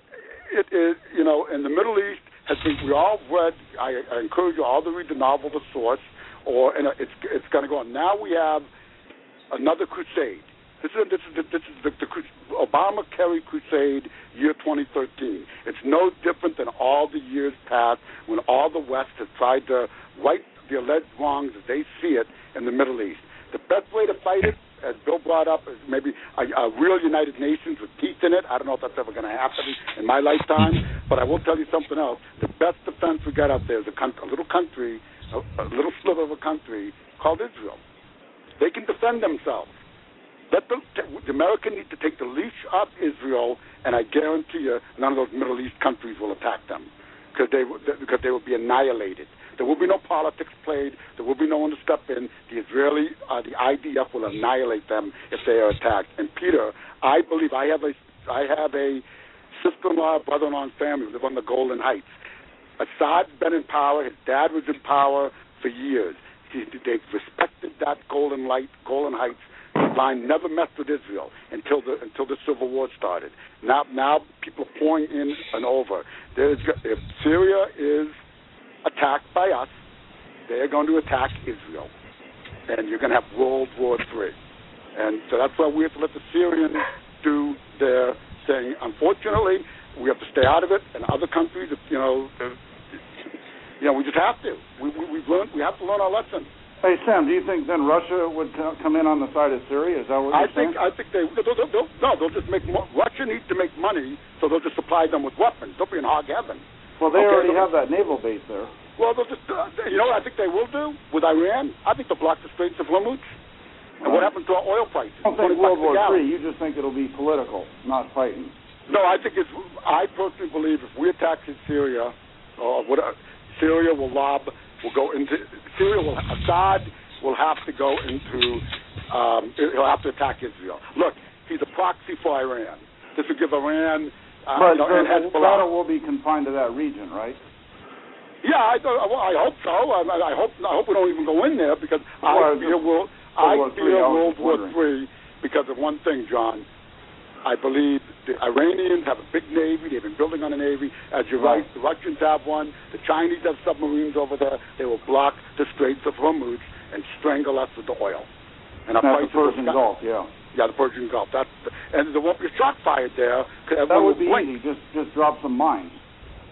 S2: it is, you know, in the Middle East, has been, we all read, I, I encourage you all to read the novel The Source, or and it's it's going to go on. Now we have another crusade. This is this is the, this is the, the Obama-Kerry crusade year twenty thirteen. It's no different than all the years past when all the West has tried to right the alleged wrongs as they see it in the Middle East. The best way to fight it, as Bill brought up, is maybe a, a real United Nations with teeth in it. I don't know if that's ever going to happen in my lifetime, but I will tell you something else. The best defense we got out there is a, con- a little country, a, a little sliver of a country called Israel. They can defend themselves. Let the, the America need to take the leash off Israel, and I guarantee you none of those Middle East countries will attack them because they, because they will be annihilated. There will be no politics played. There will be no one to step in. The Israeli, uh, the I D F will annihilate them if they are attacked. And Peter, I believe I have a, I have a sister-in-law, brother-in-law, and family who live on the Golan Heights. Assad's been in power. His dad was in power for years. He, they respected that Golan Light, Golan Heights. The line never messed with Israel until the until the Civil War started. Now, now people are pouring in and over. There's, if Syria is attacked by us, they're going to attack Israel, and you're going to have World War Three. And so that's why we have to let the Syrians do their thing. Unfortunately, we have to stay out of it, and other countries, you know, you know, we just have to. We, we, we've learned. We have to learn our lesson.
S3: Hey, Sam, do you think then Russia would come in on the side of Syria? Is that what you're
S2: I think,
S3: saying?
S2: I think they, they'll, they'll, they'll, no, they'll just make more. Russia needs to make money, so they'll just supply them with weapons. They'll be in hog heaven.
S3: Well, they
S2: okay,
S3: already have that naval base there.
S2: Well, they'll just, uh, you know what I think they will do with Iran? I think they'll block the Straits of Hormuz. And what happens to our oil prices?
S3: I don't think World War Three. You just think it'll be political, not fighting.
S2: No, I think it's. I personally believe if we attack in Syria, or what, uh, Syria will lob, will go into Syria. Will Assad will have to go into. Um, he'll have to attack Israel. Look, he's a proxy for Iran. This will give Iran. Uh,
S3: but
S2: you know, and
S3: the battle will be confined to that region, right?
S2: Yeah, I, I hope so. I, I hope. I hope we don't even go in there because
S3: well,
S2: I fear we'll. I fear World War Three because of one thing, John. I believe the Iranians have a big navy. They've been building on a navy. As you're right, the Russians have one. The Chinese have submarines over there. They will block the Straits of Hormuz and strangle us with the oil. And
S3: that's the Persian Gulf, yeah.
S2: Yeah, the Persian Gulf. That's the, and there won't be a shot fired there.
S3: That would be blink. easy. Just, just drop some mines.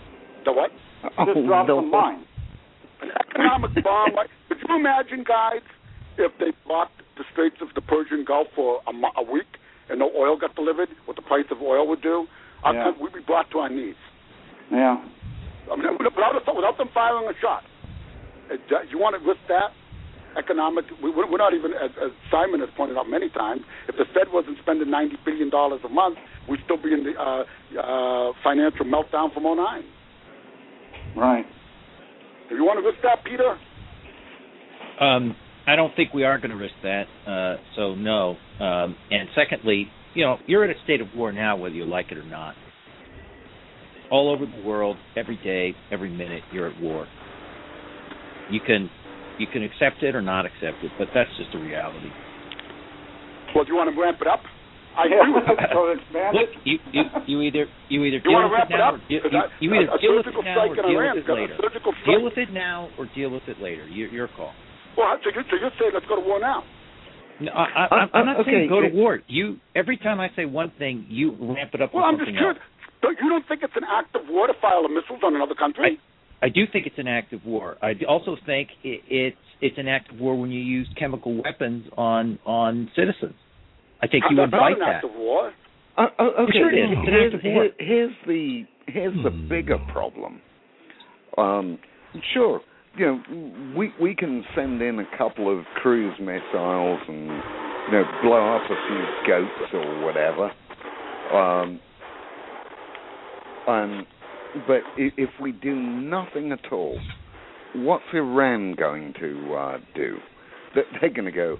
S2: The what?
S3: Just
S1: Oh,
S3: drop
S1: no.
S3: some mines.
S2: An economic bomb. Like, could you imagine, guys, if they blocked the Straits of the Persian Gulf for a, mo- a week and no oil got delivered, what the price of oil would do? Our
S3: Yeah.
S2: country, we'd be brought to our knees.
S3: Yeah.
S2: I mean, without, without them firing a shot. You want to risk that? Economic, we, we're not even, as, as Simon has pointed out many times, if the Fed wasn't spending ninety billion dollars a month, we'd still be in the uh, uh, financial meltdown from oh nine.
S3: Right.
S2: Do you want to risk that, Peter?
S5: Um, I don't think we are going to risk that, uh, so no. Um, and secondly, you know, you're in a state of war now, whether you like it or not. All over the world, every day, every minute, you're at war. You can you can accept it or not accept it, but that's just a reality.
S2: Well, do you want to ramp it up? I
S3: Yeah.
S2: agree with you.
S3: So expand
S5: Look,
S3: it.
S5: you, you, you either you either
S2: You
S5: deal
S2: want to
S5: with
S2: wrap
S5: it
S2: it
S5: now,
S2: up?
S5: or you,
S2: 'Cause
S5: you,
S2: I-
S5: you either
S2: a
S5: deal with
S2: surgical
S5: it now
S2: strike
S5: or
S2: in
S5: deal
S2: Iran
S5: with it
S2: got a
S5: later.
S2: surgical
S5: Deal
S2: strike.
S5: with it now or deal with it later. Your, your call.
S2: Well, so, you, so you're saying let's go to war now?
S5: No, I, I,
S1: Uh,
S5: I'm not
S1: uh,
S5: saying
S1: okay.
S5: go to war. You every time I say one thing, you ramp it up
S2: Well,
S5: with
S2: I'm just
S5: something
S2: curious.
S5: else.
S2: Don't, you don't think it's an act of war to fire missiles on another country?
S5: I do think it's an act of war. I also think it, it's it's an act of war when you use chemical weapons on on citizens. I think you
S2: That's not
S5: invite
S2: an act
S5: that.
S2: of war.
S1: Uh, uh, okay,
S5: Sure it is. It's an
S1: here's,
S5: act of war.
S1: here- here's the here's the bigger problem. Um, sure, you know, we we can send in a couple of cruise missiles and you know blow up a few goats or whatever. Um, and but i- if we do nothing at all, what's Iran going to uh, do? They- They're going to go,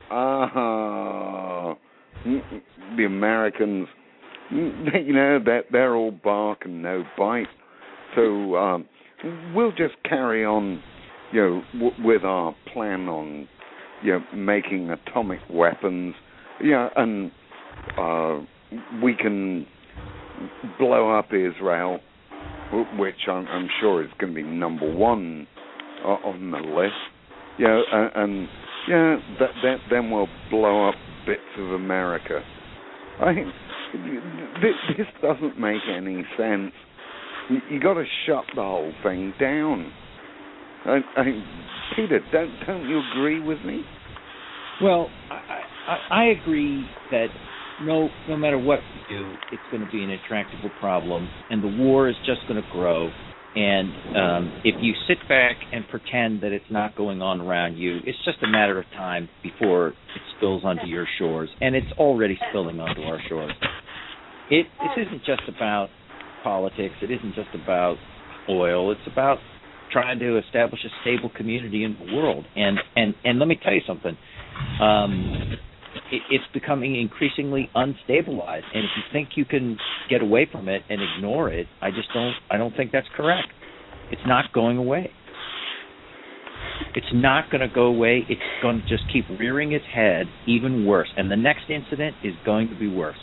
S1: ah, mm, the Americans, mm, you know, they're, they're all bark and no bite. So um, we'll just carry on, you know, w- with our plan on, you know, making atomic weapons, you know, and uh, we can blow up Israel, w- which I'm, I'm sure is going to be number one uh, on the list. You know, and, and yeah, that, that, then we'll blow up bits of America. I mean, this, this doesn't make any sense. You, you got to shut the whole thing down. I, I, Peter, don't don't you agree with me?
S5: Well, I, I, I agree that no no matter what we do, it's going to be an intractable problem, and the war is just going to grow. And um, if you sit back and pretend that it's not going on around you, it's just a matter of time before it spills onto your shores, and it's already spilling onto our shores. It this isn't just about politics. It isn't just about oil. It's about trying to establish a stable community in the world. And and, and let me tell you something. Um, it, it's becoming increasingly unstabilized, and if you think you can get away from it and ignore it, I just don't. I don't think that's correct. It's not going away. It's not going to go away. It's going to just keep rearing its head even worse, and the next incident is going to be worse.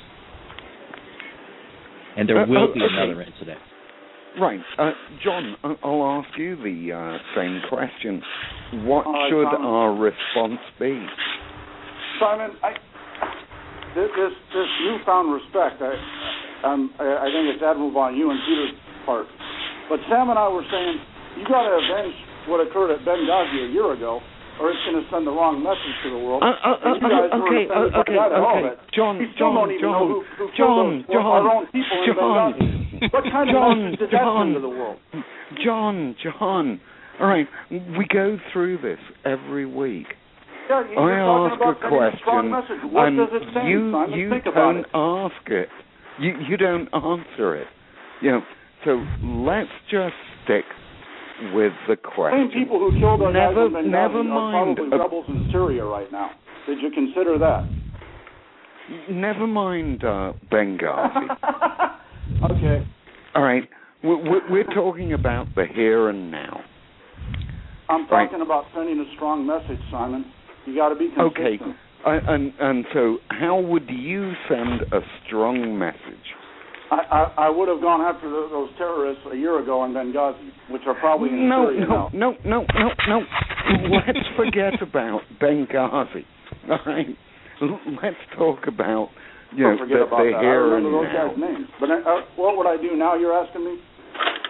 S5: And there
S1: Uh,
S5: will
S1: oh,
S5: be
S1: okay.
S5: another incident.
S1: Right. Uh, John, I- I'll ask you the uh, same question. What
S3: All right,
S1: should
S3: Simon.
S1: our response be?
S3: Simon, I, this, this this newfound respect, I, um, I I think it's admirable on you and Peter's part. But Sam and I were saying, you got to avenge what occurred at Benghazi a year ago, or it's going to send the wrong message to the world.
S1: Uh, uh,
S3: And you
S1: uh,
S3: guys
S1: okay,
S3: weren't offended
S1: uh,
S3: by
S1: okay,
S3: that at all.
S1: okay.
S3: That
S1: John,
S3: we still
S1: John,
S3: don't even
S1: John,
S3: know who, who
S1: John,
S3: killed those,
S1: John,
S3: our own people in
S1: John,
S3: Benghazi. What kind of
S1: John,
S3: message did that
S1: John,
S3: send to the world?
S1: John, John. All right, we go through this every week.
S3: Yeah, you're
S1: I
S3: talking
S1: ask
S3: about
S1: a
S3: sending a strong
S1: question,
S3: message. What
S1: and
S3: does it say,
S1: you
S3: Simon?
S1: you
S3: Think about
S1: don't
S3: it.
S1: ask it. You you don't answer it. You know, so let's just stick with the question.
S3: Same people who killed our
S1: Never-
S3: guys in Benghazi
S1: never
S3: are
S1: mind.
S3: probably
S1: Uh,
S3: rebels in Syria right now. Did you consider that?
S1: Never mind uh, Benghazi.
S3: Okay.
S1: All right, we're, we're talking about the here and now.
S3: I'm
S1: Right.
S3: talking about sending a strong message, Simon. You got to be consistent.
S1: Okay, I, and and so how would you send a strong message?
S3: I, I, I would have gone after the, those terrorists a year ago in Benghazi, which are probably in
S1: No,
S3: Syria
S1: no,
S3: now.
S1: no, no, no, no. Let's forget about Benghazi. All right, let's talk about you know
S3: Don't forget
S1: the,
S3: about
S1: the
S3: that. I
S1: here
S3: remember
S1: and
S3: those
S1: now.
S3: guys' names. But uh, what would I do now? You're asking me.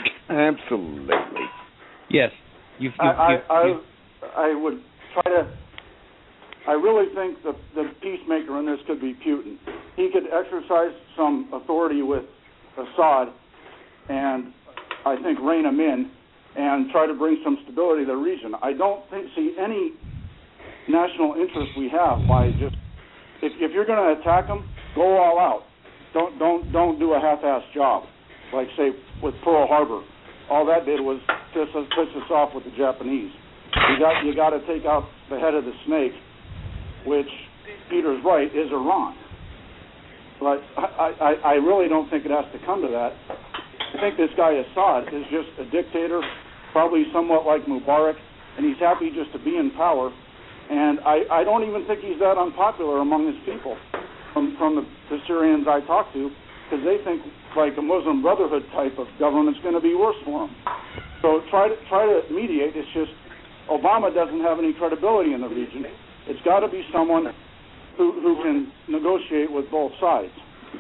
S1: Absolutely.
S5: Yes. You've, you've,
S3: I,
S5: you've,
S3: I,
S5: you've,
S3: I, I would try to. I really think the the peacemaker in this could be Putin. He could exercise some authority with Assad, and I think rein him in and try to bring some stability to the region. I don't think see any national interest we have by just if if you're going to attack them, go all out. Don't don't don't do a half-assed job, like say with Pearl Harbor. All that did was piss us, piss us off with the Japanese. You got you got to take out the head of the snake, which Peter's right is Iran. But I, I I really don't think it has to come to that. I think this guy Assad is just a dictator, probably somewhat like Mubarak, and he's happy just to be in power. And I, I don't even think he's that unpopular among his people, from from the, the Syrians I talk to, because they think like a Muslim Brotherhood type of government's going to be worse for them. So try to try to mediate. It's just Obama doesn't have any credibility in the region. It's got to be someone who who can negotiate with both sides.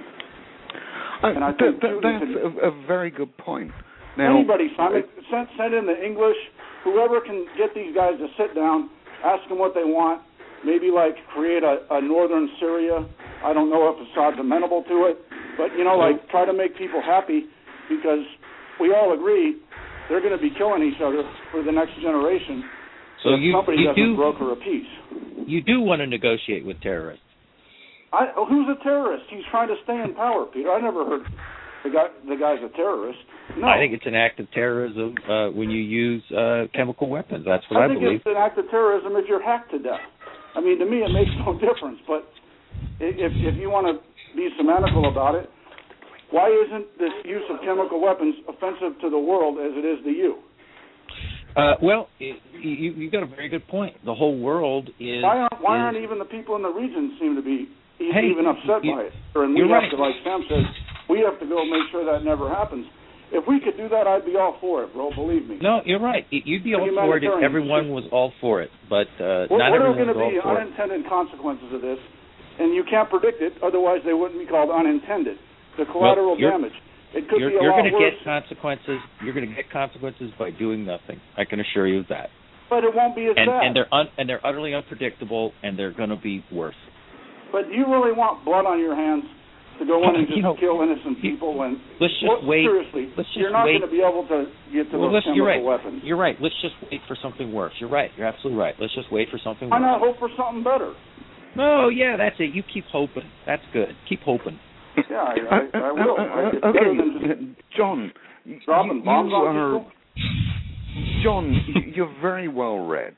S1: Uh,
S3: and I
S1: th-
S3: think
S1: th- that's
S3: can,
S1: a, a very good point. Now,
S3: anybody, Simon, send, send in the English. Whoever can get these guys to sit down, ask them what they want. Maybe like create a, a northern Syria. I don't know if Assad's amenable to it, but you know, like try to make people happy, because we all agree they're going to be killing each other for the next generation.
S5: So
S3: if
S5: you,
S3: somebody
S5: you
S3: doesn't
S5: do
S3: broker a peace.
S5: You do want to negotiate with terrorists.
S3: I, who's a terrorist? He's trying to stay in power, Peter. I never heard the guy the guy's a terrorist. No.
S5: I think it's an act of terrorism uh, when you use uh, chemical weapons. That's what I,
S3: I think
S5: believe.
S3: it's an act of terrorism if you're hacked to death. I mean, to me, it makes no difference. But if if you want to be semantical about it, why isn't this use of chemical weapons offensive to the world as it is to you?
S5: Uh, well, it, you you got a very good point. The whole world is.
S3: Why aren't why
S5: is,
S3: aren't even the people in the region seem to be even,
S5: hey,
S3: even upset
S5: you,
S3: by it? And we
S5: you're
S3: have
S5: right.
S3: to, like Sam says, we have to go make sure that never happens. If we could do that, I'd be all for it, bro. Believe me.
S5: No, you're right. You'd be all for it if everyone was all for it, but uh,
S3: what,
S5: not
S3: what are
S5: everyone's
S3: going to
S5: all
S3: be
S5: for
S3: unintended it. consequences of this? And you can't predict it, otherwise they wouldn't be called unintended. The collateral
S5: well,
S3: damage. It could
S5: you're,
S3: be a
S5: you're
S3: lot
S5: gonna
S3: worse.
S5: get consequences. You're going to get consequences by doing nothing. I can assure you of that.
S3: But it won't be as
S5: and,
S3: bad.
S5: And they're un, and they're utterly unpredictable, and they're going to be worse.
S3: But do you really want blood on your hands to go in and just
S5: you know,
S3: kill innocent people? When
S5: let's just
S3: well,
S5: wait.
S3: Seriously,
S5: let's just
S3: you're not
S5: wait.
S3: going to be able to get to
S5: well,
S3: those chemical
S5: you're right.
S3: weapons.
S5: You're right. Let's just wait for something worse. You're right. You're absolutely right. Let's just wait for something
S3: Why
S5: worse.
S3: not hope for something better?
S5: Oh, yeah, that's it. You keep hoping. That's good. Keep hoping.
S3: Yeah, I, I, I will.
S1: Uh, uh,
S3: It's
S1: okay,
S3: better than just
S1: John.
S3: dropping
S1: you,
S3: bombs
S1: you
S3: on
S1: are,
S3: people.
S1: John, you're very well read.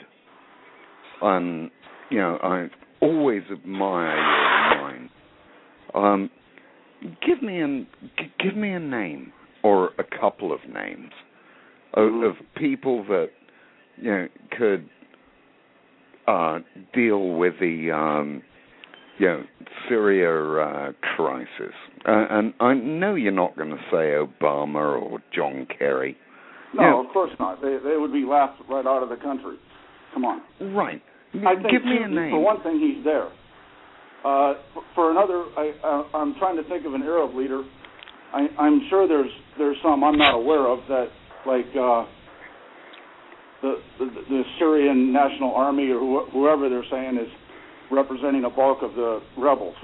S1: And, you know, I always admire your mind. Um, give me an g- give me a name or a couple of names of,
S3: Mm-hmm.
S1: of people that, you know, could uh, deal with the um, you know Syria uh, crisis. Uh, and I know you're not going to say Obama or John Kerry.
S3: No,
S1: you know,
S3: of course not. They they would be laughed right out of the country. Come on.
S1: Right.
S3: I think
S1: Give me a
S3: Putin,
S1: name.
S3: for one thing, he's there. Uh, for, for another, I, uh, I'm trying to think of an Arab leader. I, I'm sure there's there's some I'm not aware of that, like uh, the, the the Syrian National Army or who, whoever they're saying is representing a bulk of the rebels.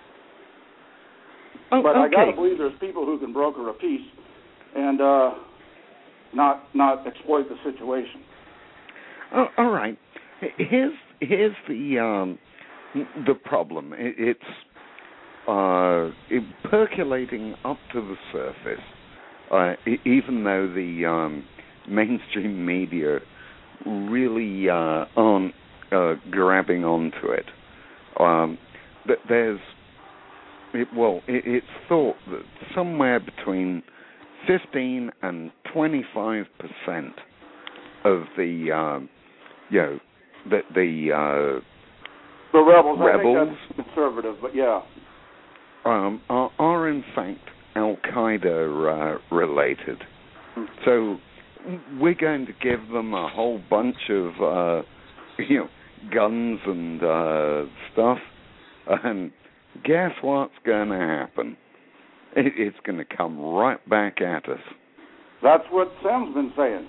S1: Oh,
S3: but
S1: okay.
S3: I gotta believe there's people who can broker a peace and uh, not not exploit the situation.
S1: Oh, all right. Here's here's the um, the problem. It, it's uh, it percolating up to the surface, uh, even though the um, mainstream media really uh, aren't uh, grabbing onto it. Um, that there's it, well, it, it's thought that somewhere between fifteen and twenty-five percent of the um, you know the the uh,
S3: The rebels,
S1: rebels
S3: I think that's conservative, but yeah.
S1: um, are, are in fact Al Qaeda uh, related.
S3: Hmm.
S1: So we're going to give them a whole bunch of uh, you know guns and uh, stuff, and guess what's going to happen? It, it's going to come right back at us.
S3: That's what Sam's been saying.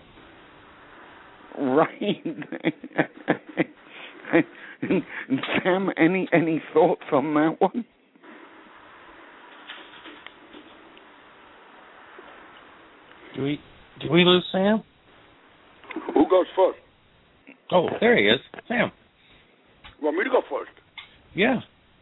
S1: Right. and, and Sam, any any thoughts on that one?
S5: Do we do we lose Sam?
S2: Who goes first?
S5: Oh, there he is, Sam.
S2: You want me to go first?
S5: Yeah.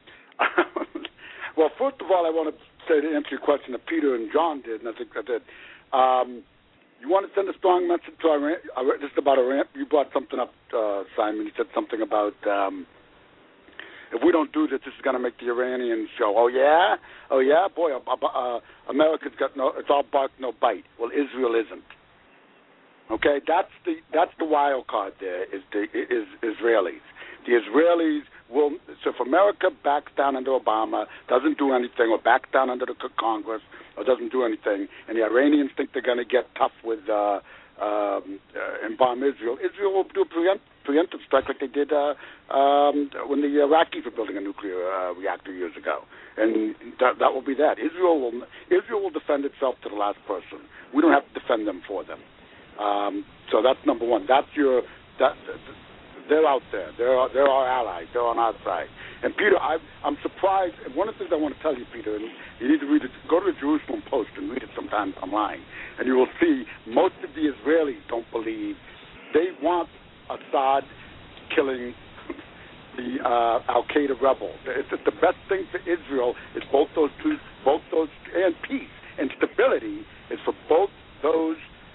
S2: Well, first of all, I want to say to answer your question that Peter and John did, and I think I did. Um, you want to send a strong message to Iran? This is about Iran. You brought something up, uh, Simon. You said something about um, if we don't do this, this is going to make the Iranians show. Oh yeah, oh yeah, boy. Uh, uh, America's got no. It's all bark, no bite. Well, Israel isn't. Okay, that's the that's the wild card. There is the is Israelis. The Israelis will. So if America backs down under Obama, doesn't do anything, or backs down under the Congress, or doesn't do anything, and the Iranians think they're going to get tough with uh, um, uh, and bomb Israel, Israel will do a preempt, preemptive strike like they did uh, um, when the Iraqis were building a nuclear uh, reactor years ago, and that, that will be that. Israel will Israel will defend itself to the last person. We don't have to defend them for them. Um, so that's number one. That's your that. They're out there. They're they're our allies. They're on our side. And Peter, I, I'm surprised. And one of the things I want to tell you, Peter, and you need to read it. Go to the Jerusalem Post and read it sometime online, and you will see most of the Israelis don't believe. They want Assad killing the uh, Al Qaeda rebel. It's the best thing for Israel is both those two, both those, and peace and stability is for both those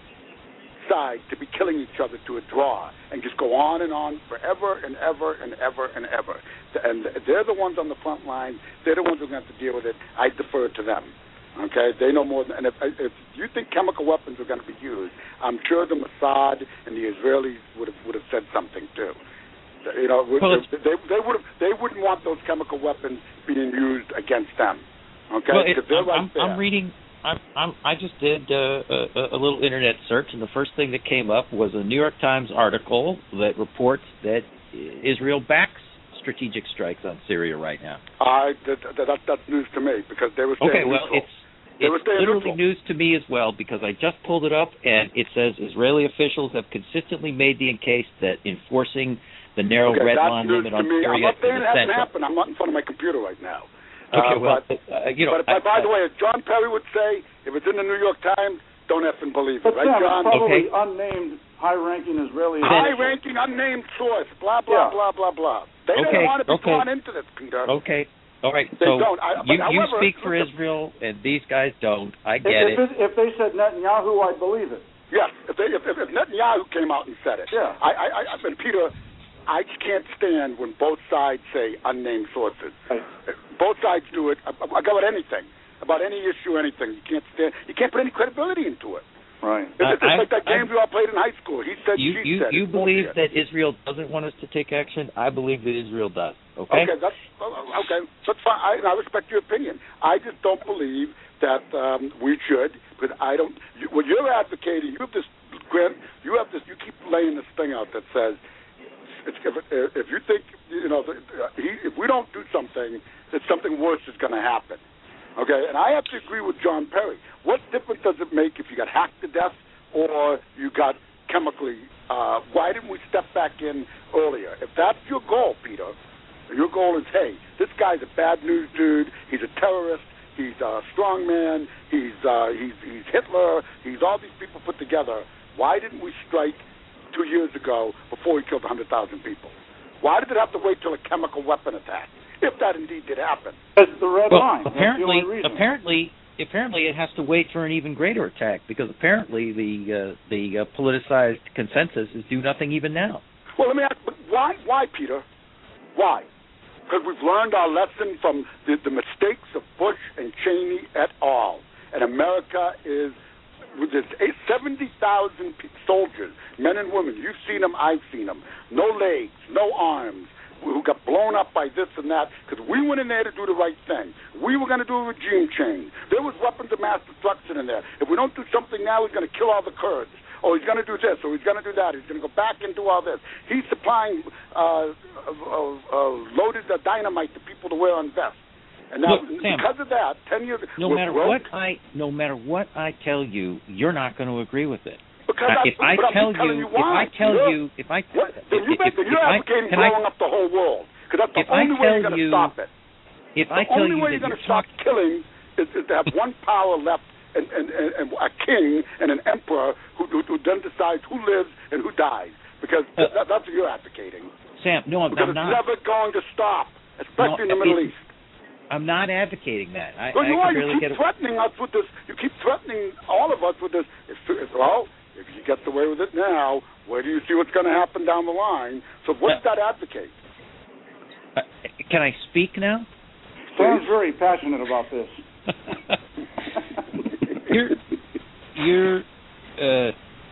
S2: side to be killing each other to a draw and just go on and on forever and ever and ever and ever. And they're the ones on the front line. They're the ones who are going to have to deal with it. I defer to them. Okay, they know more. Than, and if, if you think chemical weapons are going to be used, I'm sure the Mossad and the Israelis would have would have said something too. You know, well, they they would have they wouldn't want those chemical weapons being used against them. Okay,
S5: well, it,
S2: they're
S5: I'm,
S2: right there.
S5: I'm reading. I'm, I'm, I just did uh, a, a little internet search, and the first thing that came up was a New York Times article that reports that Israel backs strategic strikes on Syria right now.
S2: I that, that, that's news to me because they were
S5: okay. Well,
S2: neutral.
S5: it's it's literally neutral. News to me as well because I just pulled it up, and it says Israeli officials have consistently made the case that enforcing the narrow
S2: okay,
S5: red line limit on Syria
S2: I'm not saying
S5: is
S2: it hasn't
S5: essential.
S2: happened. I'm not in front of my computer right now.
S5: Okay,
S2: uh,
S5: well,
S2: but,
S5: uh, you know,
S2: but, but
S5: I,
S2: by the way, as John Perry would say, if it's in the New York Times, don't effing believe it,
S3: but
S2: right,
S3: Sam,
S2: John?
S3: It's probably
S5: okay.
S3: unnamed, high-ranking Israeli.
S2: High-ranking, unnamed source. Blah blah
S3: yeah.
S2: blah blah blah. They
S5: okay,
S2: don't want to be
S5: okay.
S2: drawn into this, Peter.
S5: Okay, all right.
S2: They
S5: so
S2: don't. I,
S5: you,
S2: however,
S5: you speak for
S2: look,
S5: Israel, and these guys don't. I get
S3: if,
S5: it.
S3: If, if they said Netanyahu, I'd believe it.
S2: Yes, if, they, if, if, if Netanyahu came out and said it.
S3: Yeah.
S2: I, I, I, and Peter, I just can't stand when both sides say unnamed sources.
S3: Right.
S2: Both sides do it about anything, about any issue, anything. You can't stand. You can't put any credibility into it.
S3: Right.
S2: It's, it's
S5: I,
S2: like that game
S5: I,
S2: we all played in high school. He said,
S5: you,
S2: she
S5: you,
S2: said.
S5: You believe
S2: bullshit.
S5: that Israel doesn't want us to take action. I believe that Israel does. Okay.
S2: Okay, that's okay. That's fine. I, I respect your opinion. I just don't believe that um, we should, because I don't. You, what you're advocating, you have this grant. You have this. You keep laying this thing out that says. It's, if, if you think, you know, if we don't do something, that something worse is going to happen. Okay? And I have to agree with John Perry. What difference does it make if you got hacked to death or you got chemically? Uh, why didn't we step back in earlier? If that's your goal, Peter, your goal is, hey, this guy's a bad news dude. He's a terrorist. He's a strong man. He's, uh, he's, he's Hitler. He's all these people put together. Why didn't we strike two years ago before he killed one hundred thousand people? Why did it have to wait till a chemical weapon attack, if that indeed did happen?
S3: It's the red
S5: well,
S3: line.
S5: Apparently,
S3: That's the only reason.
S5: apparently, apparently, it has to wait for an even greater attack because apparently the uh, the uh, politicized consensus is do nothing even now.
S2: Well, let me ask, why, why, Peter? Why? Because we've learned our lesson from the, the mistakes of Bush and Cheney et al. And America is with its seventy thousand soldiers, men and women. You've seen them, I've seen them. No legs, no arms, who got blown up by this and that because we went in there to do the right thing. We were going to do a regime change. There was weapons of mass destruction in there. If we don't do something now, he's going to kill all the Kurds. Oh, he's going to do this, or he's going to do that. He's going to go back and do all this. He's supplying uh, uh, uh, loaded uh, dynamite to people to wear on vests. And now,
S5: Look, Sam,
S2: because of that, ten years.
S5: No
S2: we're
S5: matter
S2: broke.
S5: what I, no matter what I tell you, you're not going to agree with it.
S2: Because
S5: uh,
S2: I,
S5: if I
S2: but
S5: tell
S2: I'm telling
S5: you,
S2: you, why.
S5: if I tell
S2: you're,
S5: you, if I,
S2: what, then you
S5: if,
S2: if,
S5: if,
S2: you're
S5: if
S2: advocating
S5: I,
S2: blowing
S5: I,
S2: up the whole world, because that's the
S5: if I
S2: only way you're going to
S5: you,
S2: stop it.
S5: If
S2: the
S5: I tell
S2: only
S5: you
S2: way
S5: that
S2: you're going to
S5: talk,
S2: stop killing is, is to have one power left, and, and, and, and a king and an emperor who, who, who then decides who lives and who dies. Because
S5: uh,
S2: that, that's what you're advocating.
S5: Sam, no, I'm,
S2: because
S5: I'm not.
S2: Because it's never going to stop, especially
S5: no,
S2: in the Middle
S5: it,
S2: East.
S5: I'm not advocating that. I,
S2: well,
S5: I
S2: you are.
S5: barely
S2: You keep
S5: get
S2: threatening us with this. You keep threatening all of us with this. It's, it's, well, if you get away with it now, where do you see what's going to happen down the line? So what does uh, that advocate?
S5: Uh, can I speak now?
S3: Sam's very passionate about this.
S5: your your uh,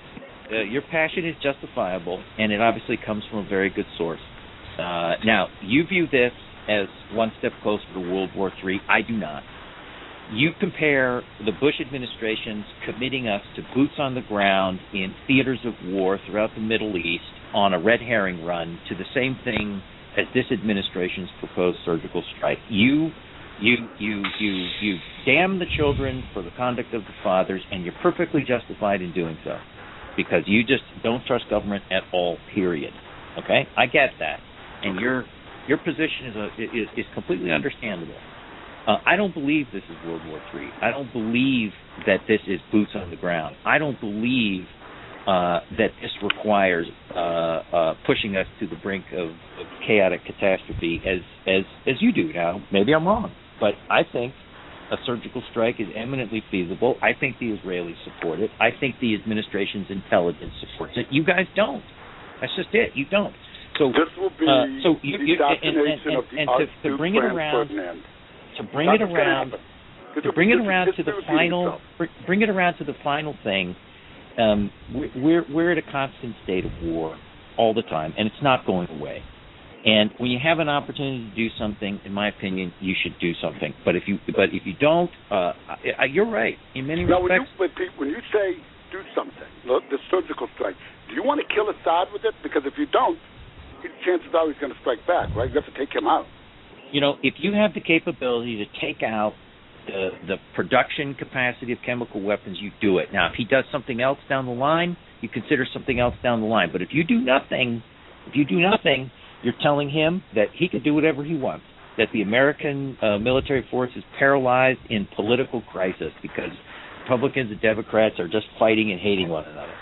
S5: uh, your passion is justifiable, and it obviously comes from a very good source. Uh, now, you view this as one step closer to World War Three. I do not. You compare the Bush administration's committing us to boots on the ground in theaters of war throughout the Middle East on a red herring run to the same thing as this administration's proposed surgical strike. You, you, you, you, you damn the children for the conduct of the fathers, and you're perfectly justified in doing so because you just don't trust government at all. Period. Okay, I get that, and your your position is a, is, is completely understandable. Uh, I don't believe this is World War Three. I don't believe that this is boots on the ground. I don't believe uh, that this requires uh, uh, pushing us to the brink of, of chaotic catastrophe as, as as you do now. Maybe I'm wrong, but I think a surgical strike is eminently feasible. I think the Israelis support it. I think the administration's intelligence supports it. You guys don't. That's just it. You don't. So
S2: this will be
S5: uh, so you,
S2: the
S5: you,
S2: assassination
S5: and, and, and,
S2: of the
S5: and to, to bring it around.
S2: Ferdinand.
S5: To bring
S2: That's
S5: it around, to bring it around to the final, bring it around to the final thing. Um, we're we're at a constant state of war all the time, and it's not going away. And when you have an opportunity to do something, in my opinion, you should do something. But if you but if you don't, uh, you're right in many
S2: now,
S5: respects.
S2: When you, when you say do something, look, the surgical strike, do you want to kill Assad with it? Because if you don't, chances are he's going to strike back, right? You have to take him out.
S5: You know, if you have the capability to take out the the production capacity of chemical weapons, you do it. Now, if he does something else down the line, you consider something else down the line. But if you do nothing, if you do nothing, you're telling him that he can do whatever he wants, that the American uh, military force is paralyzed in political crisis because Republicans and Democrats are just fighting and hating one another.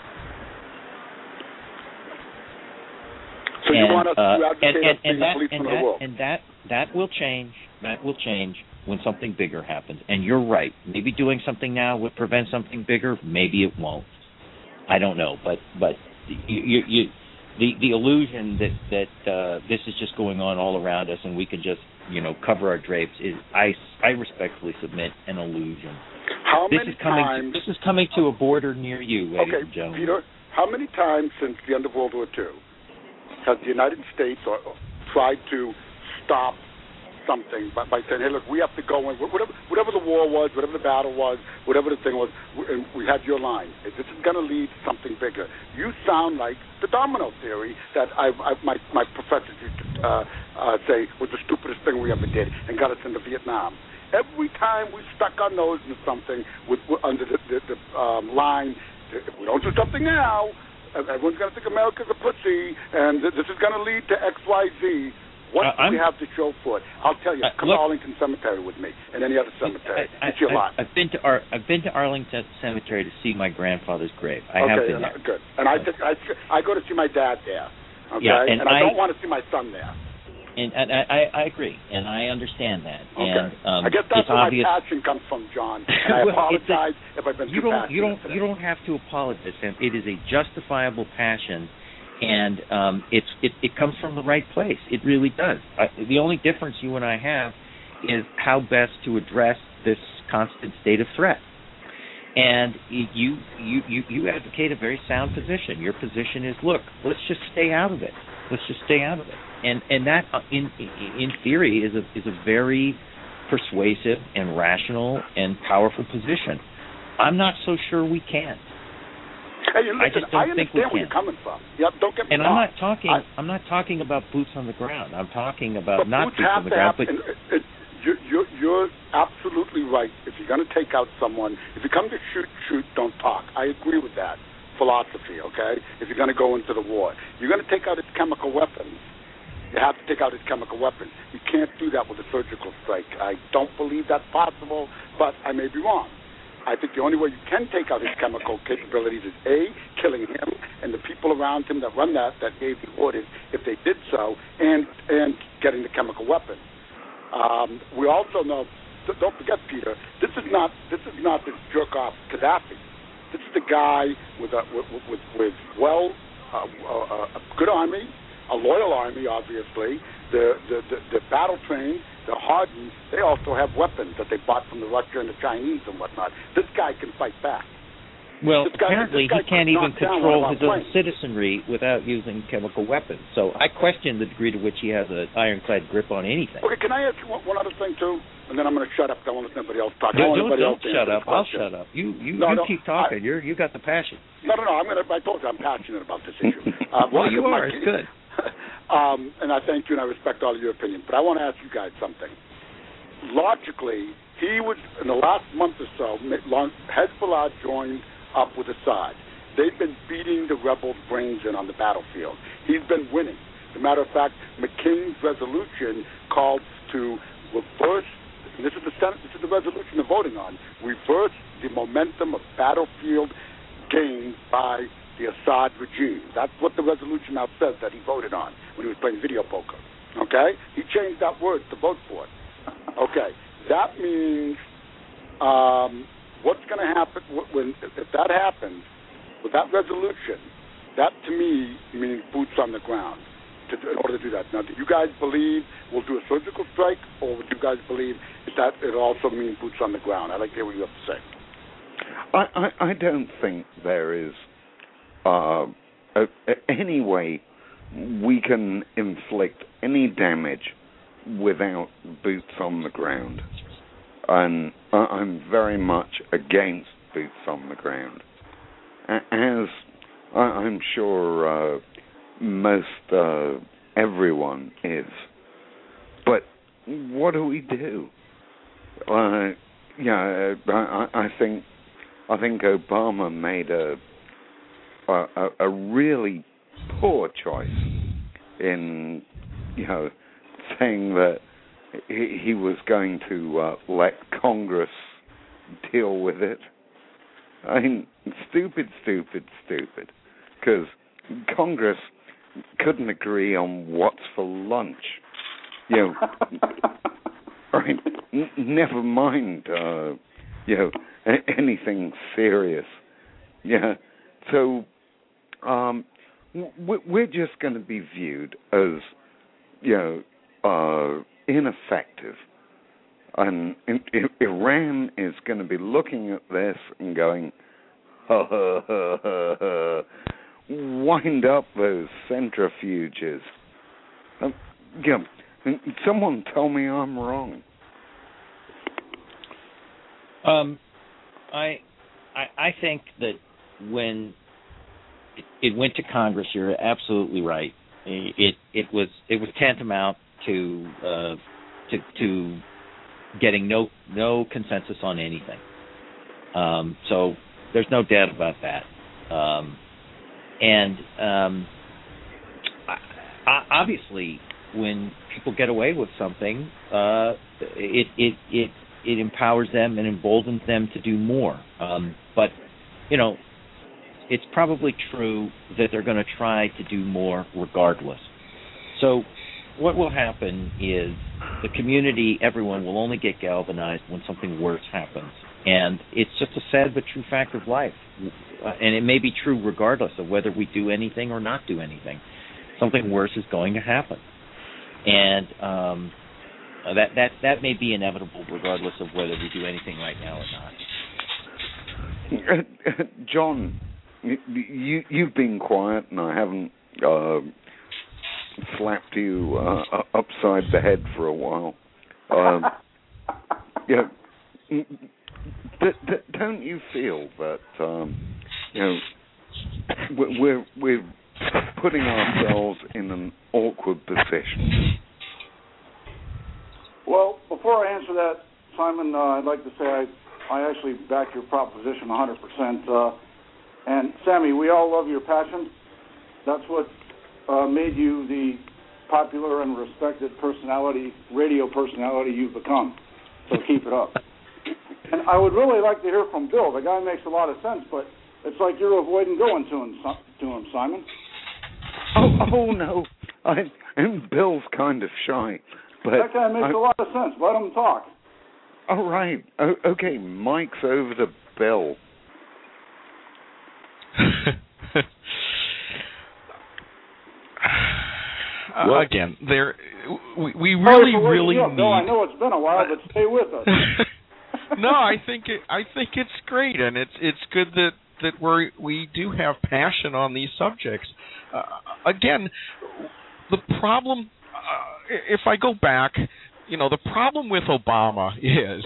S2: So
S5: and,
S2: you want us
S5: uh,
S2: to advocate
S5: and, and,
S2: us being
S5: and that,
S2: the policeman
S5: and
S2: of the
S5: that,
S2: world?
S5: And that, that will change. That will change when something bigger happens. And you're right. Maybe doing something now would prevent something bigger. Maybe it won't. I don't know. But but you, you, you, the the illusion that that uh, this is just going on all around us and we can just you know cover our drapes is I, I respectfully submit an illusion.
S2: How
S5: this
S2: many
S5: is coming.
S2: times?
S5: To, this is coming to a border near you, ladies
S2: okay,
S5: and gentlemen.
S2: Peter. How many times since the end of World War Two has the United States or, or tried to stop something by, by saying, hey, look, we have to go in, whatever, whatever the war was, whatever the battle was, whatever the thing was, and we had your line. This is going to lead to something bigger. You sound like the domino theory that I, I, my, my professors used to uh, uh, say was the stupidest thing we ever did and got us into Vietnam. Every time we stuck our nose into something with, with, under the, the, the um, line, if we don't do something now, everyone's going to think America's a pussy, and this is going to lead to X, Y, Z. What
S5: uh,
S2: do we have to show for it? I'll tell you.
S5: Uh,
S2: come
S5: look,
S2: to Arlington Cemetery with me, and any other cemetery.
S5: I, I,
S2: it's your
S5: I,
S2: lot.
S5: I've been to Ar- I've been to Arlington Cemetery to see my grandfather's grave. I
S2: okay,
S5: have been there.
S2: Good. And I, I I go to see my dad there. Okay,
S5: yeah, and,
S2: and I,
S5: I
S2: don't want to see my son there.
S5: And, and I, I agree, and I understand that.
S2: Okay.
S5: And um,
S2: I guess that's
S5: it's
S2: where
S5: obvious.
S2: my passion comes from, John. And I
S5: well,
S2: apologize
S5: a,
S2: if I've been
S5: you
S2: too
S5: don't,
S2: passionate
S5: you don't,
S2: today.
S5: you don't have to apologize, Sam. It is a justifiable passion, and um, it's it, it comes from the right place. It really does. I, the only difference you and I have is how best to address this constant state of threat. And you you you you advocate a very sound position. Your position is, look, let's just stay out of it. Let's just stay out of it. And and that, in in theory, is a is a very persuasive and rational and powerful position. I'm not so sure we can.
S2: Hey, listen,
S5: I just don't
S2: I
S5: think we
S2: understand where
S5: can.
S2: you're coming from. Yeah, don't get me
S5: and
S2: wrong.
S5: I'm not talking.
S2: I,
S5: I'm not talking about boots on the ground. I'm talking about
S2: but
S5: not
S2: boots
S5: boots
S2: have
S5: on the
S2: to
S5: ground.
S2: happen.
S5: But
S2: It, it, you're, you're, you're absolutely right. If you're going to take out someone, if you come to shoot, shoot, don't talk. I agree with that philosophy, okay? If you're going to go into the war. You're going to take out its chemical weapons. You have to take out its chemical weapons. You can't do that with a surgical strike. I don't believe that's possible, but I may be wrong. I think the only way you can take out his chemical capabilities is, A, killing him and the people around him that run that, that gave the orders, if they did so, and and getting the chemical weapons. Um, we also know, don't forget, Peter, this is not this is not this jerk-off Gaddafi. This is the guy with a with with, with well uh, a, a good army, a loyal army, obviously. The the the, the battle trained, the hardened. They also have weapons that they bought from the Russia and the Chinese and whatnot. This guy can fight back.
S5: Well,
S2: this guy,
S5: apparently
S2: this guy
S5: he can't even control his own
S2: planes.
S5: citizenry without using chemical weapons. So I question the degree to which he has an ironclad grip on anything.
S2: Okay, can I ask you one, one other thing too? And then I'm going to shut up. I don't want to let anybody else talk.
S5: No,
S2: I
S5: don't,
S2: want
S5: don't
S2: else to
S5: shut
S2: answer
S5: up.
S2: the
S5: I'll
S2: question.
S5: shut up. You you,
S2: No,
S5: you
S2: no,
S5: keep talking.
S2: I,
S5: You're you got the passion.
S2: No, no, no. I'm going to. I told you I'm passionate about this issue. Uh,
S5: well, you
S2: my,
S5: are. It's good.
S2: um, and I thank you and I respect all of your opinion. But I want to ask you guys something. Logically, he would in the last month or so, Hezbollah joined up with Assad. They've been beating the rebels' brains in on the battlefield. He's been winning. As a matter of fact, McCain's resolution called to reverse. And this is the Senate. This is the resolution they're voting on. Reverse the momentum of battlefield gains by the Assad regime. That's what the resolution now says that he voted on when he was playing video poker. Okay, he changed that word to vote for it. Okay, that means um, what's going to happen when if that happens with that resolution? That to me means boots on the ground. To, in order to do that, now, do you guys believe we'll do a surgical strike, or would you guys believe that it also means boots on the ground? I'd like to hear what you have to say.
S1: I, I, I don't think there is uh, a, a, any way we can inflict any damage without boots on the ground. And I'm very much against boots on the ground. As I'm sure uh, most uh, everyone is. But what do we do? Uh, yeah, I, I think I think Obama made a a, a really poor choice in you know saying that he, he was going to uh, let Congress deal with it. I mean, stupid, stupid, stupid. Because Congress couldn't agree on what's for lunch. You know, right? N- never mind, uh, you know, a- anything serious. Yeah. So, um, w- we're just going to be viewed as, you know, uh, ineffective. And Iran is going to be looking at this and going, ha, ha, ha, ha, ha. Wind up those centrifuges. Um, yeah, someone tell me I'm wrong.
S5: Um, I, I, I think that when it, it went to Congress, you're absolutely right. It, it was, it was tantamount to, uh, to, to. getting no no consensus on anything. Um, so there's no doubt about that. Um, and um, I, obviously, when people get away with something, uh, it, it it it empowers them and emboldens them to do more. Um, but you know, it's probably true that they're going to try to do more regardless. So what will happen is the community, everyone, will only get galvanized when something worse happens. And it's just a sad but true fact of life. And it may be true regardless of whether we do anything or not do anything. Something worse is going to happen. And um, that, that, that may be inevitable regardless of whether we do anything right now or not.
S1: John, you, you've been quiet and I haven't... Uh, slapped you uh, upside the head for a while. Um, yeah, d- d- don't you feel that um, you know we're we're putting ourselves in an awkward position?
S3: Well, before before I answer that, Simon, uh, I'd like to say I, I actually back your proposition one hundred percent. Uh, and, Sammy, we all love your passion. That's what uh, made you the popular and respected personality, radio personality you've become. So keep it up. And I would really like to hear from Bill. The guy makes a lot of sense, but it's like you're avoiding going to him, to him, Simon.
S1: Oh, oh no. I, and Bill's kind of shy. But
S3: that guy makes
S1: I,
S3: a lot of sense. Let him talk.
S1: All right. O- okay, Mike's over to Bill.
S4: uh, again, there we, we really,
S3: Sorry for
S4: really
S3: you up,
S4: need.
S3: Bill, I know it's been a while, but stay with us.
S4: No, I think it, I think it's great, and it's it's good that that we we do have passion on these subjects. Uh, again, the problem, uh, if I go back, you know, the problem with Obama is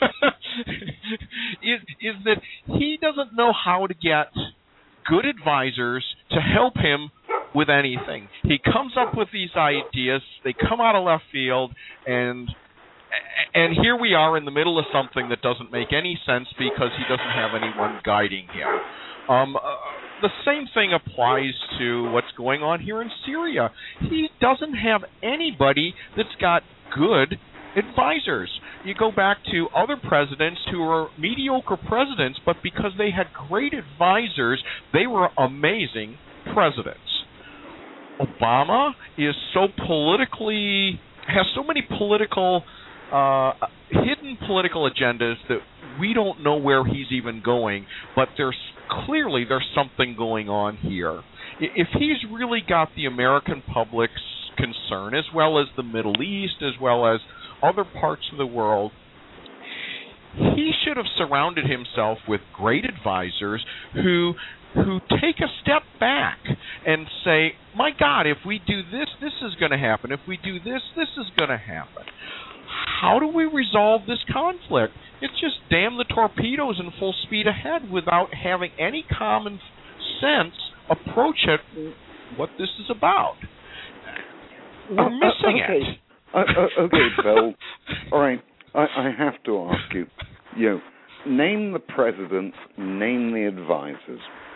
S4: is is that he doesn't know how to get good advisors to help him with anything. He comes up with these ideas, they come out of left field, and and here we are in the middle of something that doesn't make any sense because he doesn't have anyone guiding him. Um, uh, the same thing applies to what's going on here in Syria. He doesn't have anybody that's got good advisors. You go back to other presidents who are mediocre presidents, but because they had great advisors, they were amazing presidents. Obama is so politically, has so many political, uh, hidden political agendas that we don't know where he's even going, but there's clearly there's something going on here. If he's really got the American public's concern, as well as the Middle East, as well as other parts of the world, he should have surrounded himself with great advisors who who take a step back and say, my God, if we do this, this is going to happen. If we do this, this is going to happen. How do we resolve this conflict? It's just damn the torpedoes and full speed ahead without having any common sense approach at what this is about. We're missing
S1: uh, okay.
S4: it.
S1: Uh, uh, okay, Bill. All right, I, I have to ask you, you know, name the presidents, name the advisors.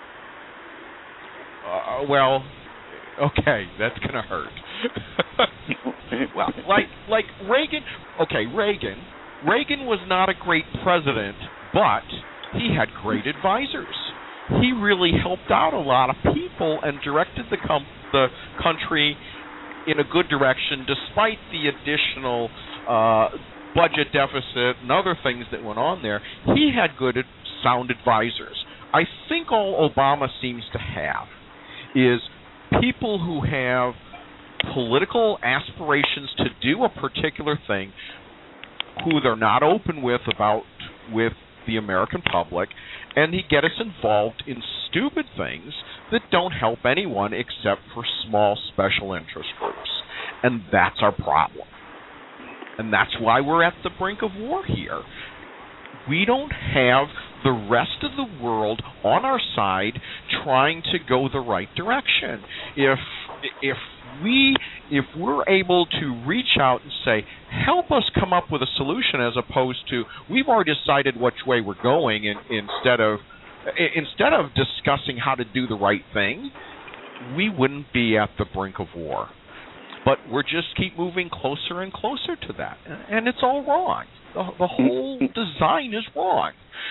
S4: Uh, well, okay, that's going to hurt. Well, like like Reagan, okay, Reagan. Reagan was not a great president, but he had great advisors. He really helped out a lot of people and directed the com- the country in a good direction, despite the additional uh, budget deficit and other things that went on there. He had good, sound advisors. I think all Obama seems to have is people who have political aspirations to do a particular thing, who they're not open with about with the American public, and he get us involved in stupid things that don't help anyone except for small special interest groups. And that's our problem. And that's why we're at the brink of war here. We don't have the rest of the world on our side trying to go the right direction. If if we if we're able to reach out and say, help us come up with a solution, as opposed to we've already decided which way we're going, and instead of instead of discussing how to do the right thing, we wouldn't be at the brink of war. But we're just keep moving closer and closer to that, and it's all wrong. The, the whole design is wrong.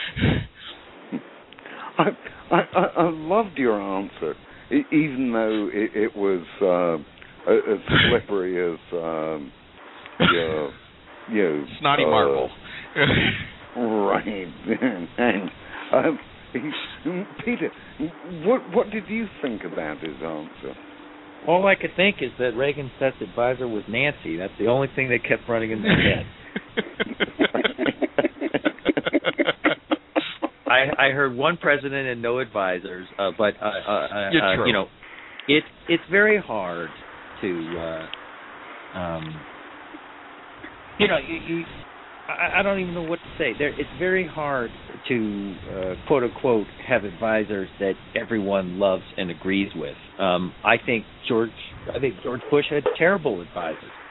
S1: I, I I loved your answer, even though it, it was uh, as slippery as um, your, you know,
S4: Snotty
S1: uh,
S4: Marble.
S1: Right. And um, Peter, what what did you think about his answer?
S5: All I could think is that Reagan's best advisor was Nancy. That's the only thing that kept running in my head. I, I heard one president and no advisors, uh, but uh, uh,
S4: You're
S5: uh, you know, it it's very hard to, uh, um, you know, you, you I, I don't even know what to say. There, it's very hard to uh, quote unquote have advisors that everyone loves and agrees with. Um, I think George, I think George Bush had terrible advisors.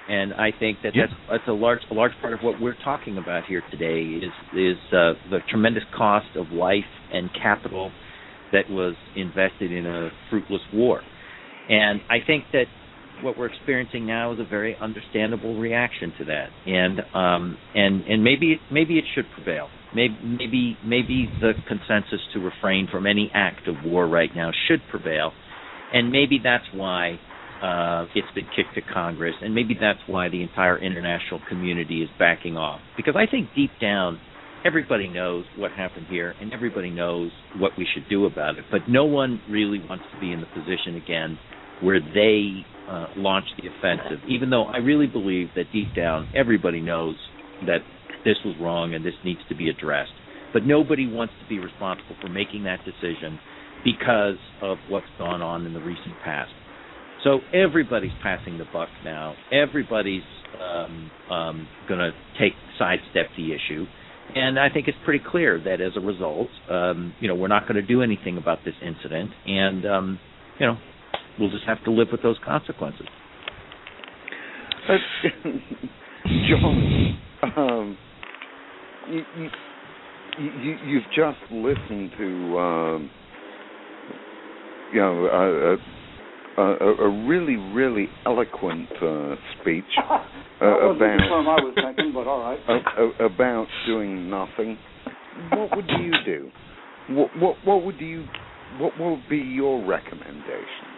S5: And I think that
S4: Yep.
S5: that's, that's a large a large part of what we're talking about here today is is uh, the tremendous cost of life and capital that was invested in a fruitless war. And I think that what we're experiencing now is a very understandable reaction to that. And um, and and maybe maybe it should prevail. Maybe maybe maybe the consensus to refrain from any act of war right now should prevail. And maybe that's why uh, it's been kicked to Congress, and maybe that's why the entire international community is backing off. Because I think deep down, everybody knows what happened here, and everybody knows what we should do about it. But no one really wants to be in the position again where they uh, launch the offensive, even though I really believe that deep down, everybody knows that this was wrong and this needs to be addressed. But nobody wants to be responsible for making that decision because of what's gone on in the recent past. So everybody's passing the buck now. Everybody's um, um, going to take sidestep the issue. And I think it's pretty clear that as a result, um, you know, we're not going to do anything about this incident. And, um, you know, we'll just have to live with those consequences.
S1: Uh, John, um, you, you, you, you've just listened to, um, you know, uh, uh, Uh, a, a really, really eloquent uh, speech uh,
S3: that wasn't
S1: about
S3: the term I was thinking, but all right.
S1: uh, about doing nothing. What would you do? What, what, what would you? What would be your recommendations?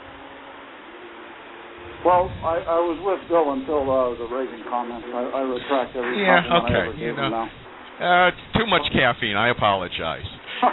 S3: Well, I, I was with Bill until uh, the Reagan comment. I, I retract every
S4: Yeah,
S3: comment
S4: okay.
S3: I ever
S4: You
S3: gave
S4: know.
S3: him now.
S4: Uh, too much caffeine. I apologize.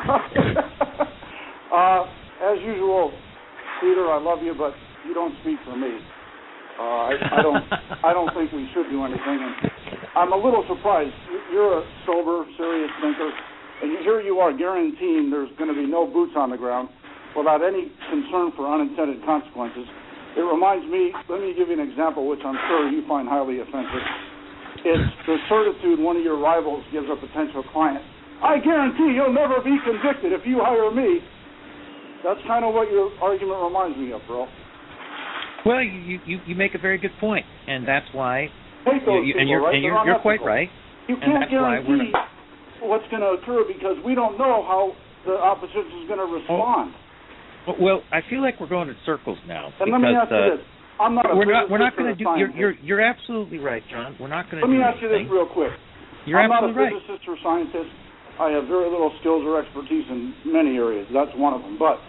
S3: uh, as usual, Peter, I love you, but you don't speak for me. Uh, I, I don't. I don't think we should do anything. And I'm a little surprised. You're a sober, serious thinker, and here you are guaranteeing there's going to be no boots on the ground without any concern for unintended consequences. It reminds me. Let me give you an example, which I'm sure you find highly offensive. It's the certitude one of your rivals gives a potential client. I guarantee you'll never be convicted if you hire me. That's kind of what your argument reminds me of, bro.
S5: Well, you, you, you make a very good point, and that's why.
S3: Hate those
S5: you,
S3: people,
S5: and you're,
S3: right?
S5: and you're, you're quite right.
S3: You
S5: and
S3: can't
S5: that's why we're
S3: guarantee
S5: not...
S3: what's going to occur because we don't know how the opposition is going to respond.
S5: Oh, well, I feel like we're going in circles now.
S3: And
S5: because,
S3: let me ask you
S5: uh,
S3: this: I'm not a
S5: we're not we're not
S3: going
S5: to do. You're, you're you're absolutely right, John. We're not going to.
S3: Let
S5: do
S3: me ask you this
S5: anything.
S3: real quick.
S5: You're
S3: I'm not a
S5: absolutely right.
S3: physicist or scientist. I have very little skills or expertise in many areas. That's one of them. But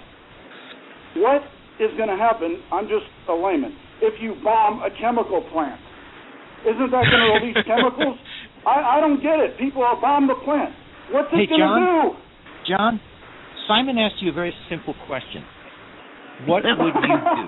S3: what is going to happen? I'm just a layman. If you bomb a chemical plant, isn't that going to release chemicals? I, I don't get it. People are bomb the plant. What's it
S5: Hey,
S3: going to
S5: John?
S3: do?
S5: John, Simon asked you a very simple question. What would you do?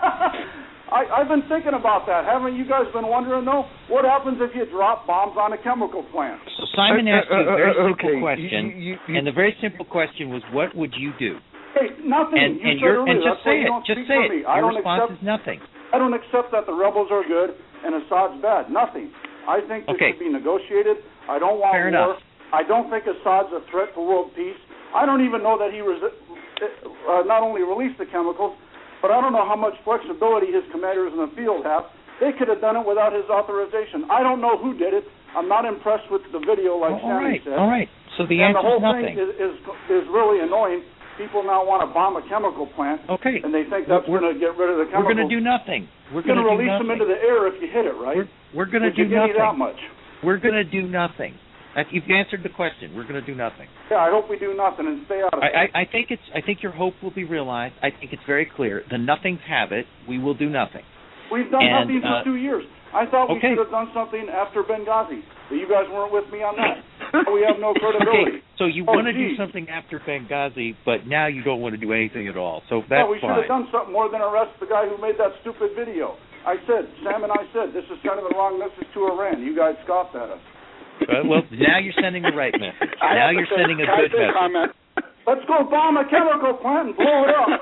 S3: I, I've been thinking about that. Haven't you guys been wondering, though? What happens if you drop bombs on a chemical plant?
S5: So Simon asked you a very
S1: Uh, uh, uh,
S5: simple
S1: okay.
S5: question,
S1: You- you- you-
S5: and the very simple question was, what would you do?
S3: Hey, nothing.
S5: And,
S3: you
S5: and,
S3: said
S5: you're,
S3: earlier,
S5: and just
S3: that's why
S5: say
S3: you
S5: it.
S3: don't
S5: Just
S3: speak
S5: say
S3: for
S5: it.
S3: me. I
S5: Your
S3: don't
S5: response
S3: accept,
S5: is nothing.
S3: I don't accept that the rebels are good and Assad's bad. Nothing. I think this
S5: Okay.
S3: should be negotiated. I don't want
S5: Fair
S3: war.
S5: enough.
S3: I don't think Assad's a threat to world peace. I don't even know that he resi- uh, not only released the chemicals, but I don't know how much flexibility his commanders in the field have. They could have done it without his authorization. I don't know who did it. I'm not impressed with the video, like
S5: Oh, all
S3: Sammy
S5: right.
S3: said.
S5: All right. So the
S3: and
S5: answer
S3: the whole
S5: is nothing.
S3: thing is, is is really annoying. People now want to bomb a chemical plant,
S5: Okay.
S3: and they think that's
S5: We're-
S3: going to get rid of the
S5: We're
S3: chemicals.
S5: going to do nothing. We're
S3: You're
S5: going
S3: going to
S5: to do
S3: release
S5: nothing.
S3: them into the air if you hit it, right?
S5: We're, we're going to
S3: Did
S5: do
S3: you give me that
S5: nothing.
S3: much?
S5: We're going to do nothing. That, you've answered the question. We're going to do nothing.
S3: Yeah, I hope we do nothing and stay out of it.
S5: I, I, I think it's. I think your hope will be realized. I think it's very clear. The nothings have it. We will do nothing.
S3: We've done
S5: and,
S3: nothing for
S5: uh,
S3: two years. I thought we
S5: okay.
S3: should have done something after Benghazi, but you guys weren't with me on that. We have no credibility.
S5: Okay, so you
S3: Oh,
S5: want to do
S3: geez.
S5: something after Benghazi, but now you don't want to do anything at all. So that's
S3: no, we should
S5: fine.
S3: have done something more than arrest the guy who made that stupid video. I said, Sam and I said, this is sending the wrong message to Iran. You guys scoffed at us.
S5: Uh, well, now you're sending the right message.
S2: I
S5: Now
S2: have to
S5: you're
S2: say-
S5: sending a
S2: can I
S5: good
S2: say a
S5: message.
S2: comment?
S3: Let's go bomb a chemical plant and blow it up.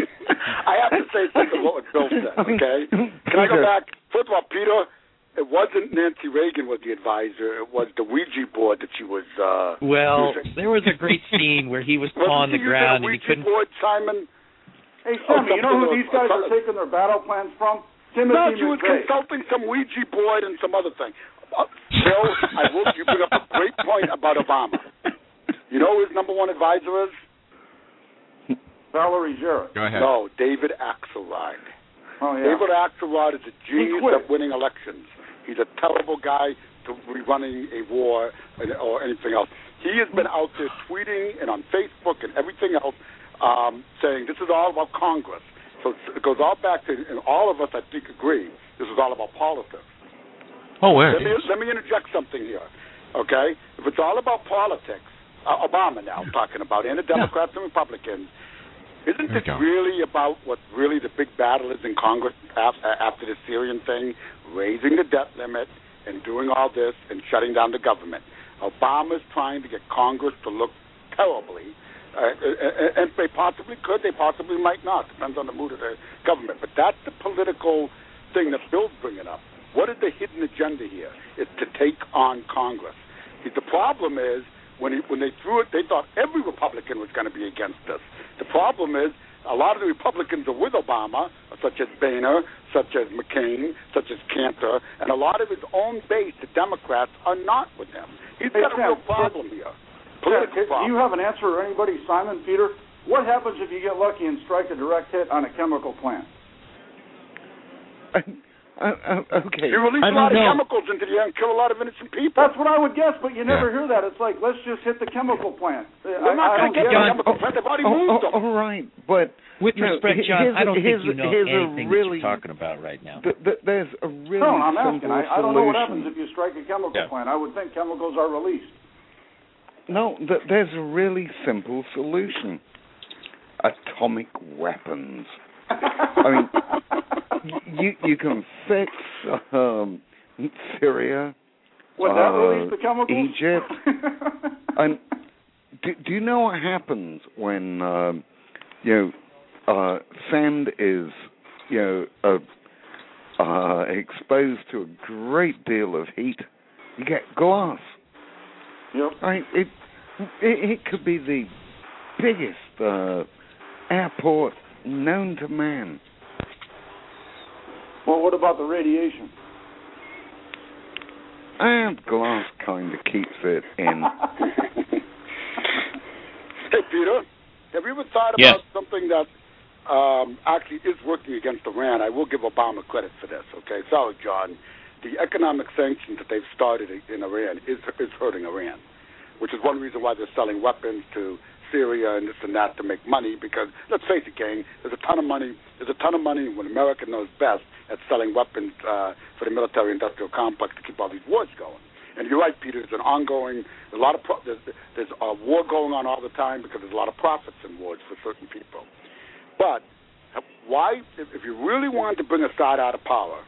S2: I have to say something about what Bill said, okay? Can I go back? First of all, Peter, it wasn't Nancy Reagan was the advisor. It was the Ouija board that she was uh,
S5: Well,
S2: using.
S5: there was a great scene where he was
S2: Wasn't
S5: pawing
S2: she
S5: the
S2: using
S5: ground
S2: a
S5: and he
S2: Ouija
S5: couldn't.
S2: board, Simon?
S3: Hey, Sammy, you know who
S2: something
S3: these guys
S2: or-
S3: are taking their battle plans from? Timothy
S2: No, she was
S3: McVeigh.
S2: consulting some Ouija board and some other thing. Uh, Bill, I will. You bring up a great point about Obama. You know who his number one advisor is?
S3: Valerie Jarrett.
S4: Go ahead.
S2: No, David Axelrod.
S3: Oh, yeah.
S2: David Axelrod is a genius
S3: quit.
S2: at winning elections. He's a terrible guy to be running a war or anything else. He has been out there tweeting and on Facebook and everything else um, saying this is all about Congress. So it goes all back to, and all of us, I think, agree, this is all about politics.
S4: Oh, where?
S2: Let me, let me interject something here, okay? If it's all about politics, uh, Obama now I'm talking about, and the Democrats yeah. and Republicans, isn't it really about what really the big battle is in Congress after the Syrian thing, raising the debt limit and doing all this and shutting down the government? Obama's trying to get Congress to look terribly. Uh, and they possibly could, they possibly might not. Depends on the mood of the government. But that's the political thing that Bill's bringing up. What is the hidden agenda here? It's to take on Congress. The problem is, when, he, when they threw it, they thought every Republican was going to be against this. The problem is, a lot of the Republicans are with Obama, such as Boehner, such as McCain, such as Cantor, and a lot of his own base, the Democrats, are not with him. He's got a real problem here. Political
S3: yeah, do you have an answer for anybody, Simon, Peter? What happens if you get lucky and strike a direct hit on a chemical plant?
S1: Uh, uh, okay.
S2: You release a lot of chemicals into the air and kill a lot of innocent people.
S3: That's what I would guess, but you never
S4: yeah.
S3: hear that. It's like, let's just hit the chemical plant.
S2: They're not going to get the chemical plant. They've already
S1: oh,
S2: moved
S1: oh,
S2: them.
S1: All right, but...
S5: With respect,
S1: know,
S5: John, I don't think you know anything
S1: really,
S5: that you're talking about right now.
S1: Th- th- there's a really
S3: no, I'm
S1: simple
S3: asking. I, I don't know what happens
S1: solution.
S3: if you strike a chemical
S5: yeah.
S3: plant. I would think chemicals are released.
S1: No, th- there's a really simple solution. Atomic weapons. I mean, you you can fix um, Syria,
S3: Would that
S1: uh,
S3: release the chemicals?
S1: Egypt. And do, do you know what happens when um, you know uh, sand is you know uh, uh, exposed to a great deal of heat? You get glass.
S3: Yep.
S1: Right. It, it it could be the biggest uh, airport known to man.
S3: Well, what about the radiation?
S1: And glass kind of keeps it in.
S2: Hey, Peter, have you ever thought
S5: yes.
S2: about something that um, actually is working against Iran? I will give Obama credit for this, okay? Sorry, John. The economic sanctions that they've started in Iran is, is hurting Iran, which is one reason why they're selling weapons to Syria and this and that to make money, because let's face it, gang, there's a ton of money. There's a ton of money when America knows best at selling weapons uh, for the military-industrial complex to keep all these wars going. And you're right, Peter. There's an ongoing, a lot of pro- there's, there's a war going on all the time because there's a lot of profits in wars for certain people. But why, if, if you really wanted to bring Assad out of power,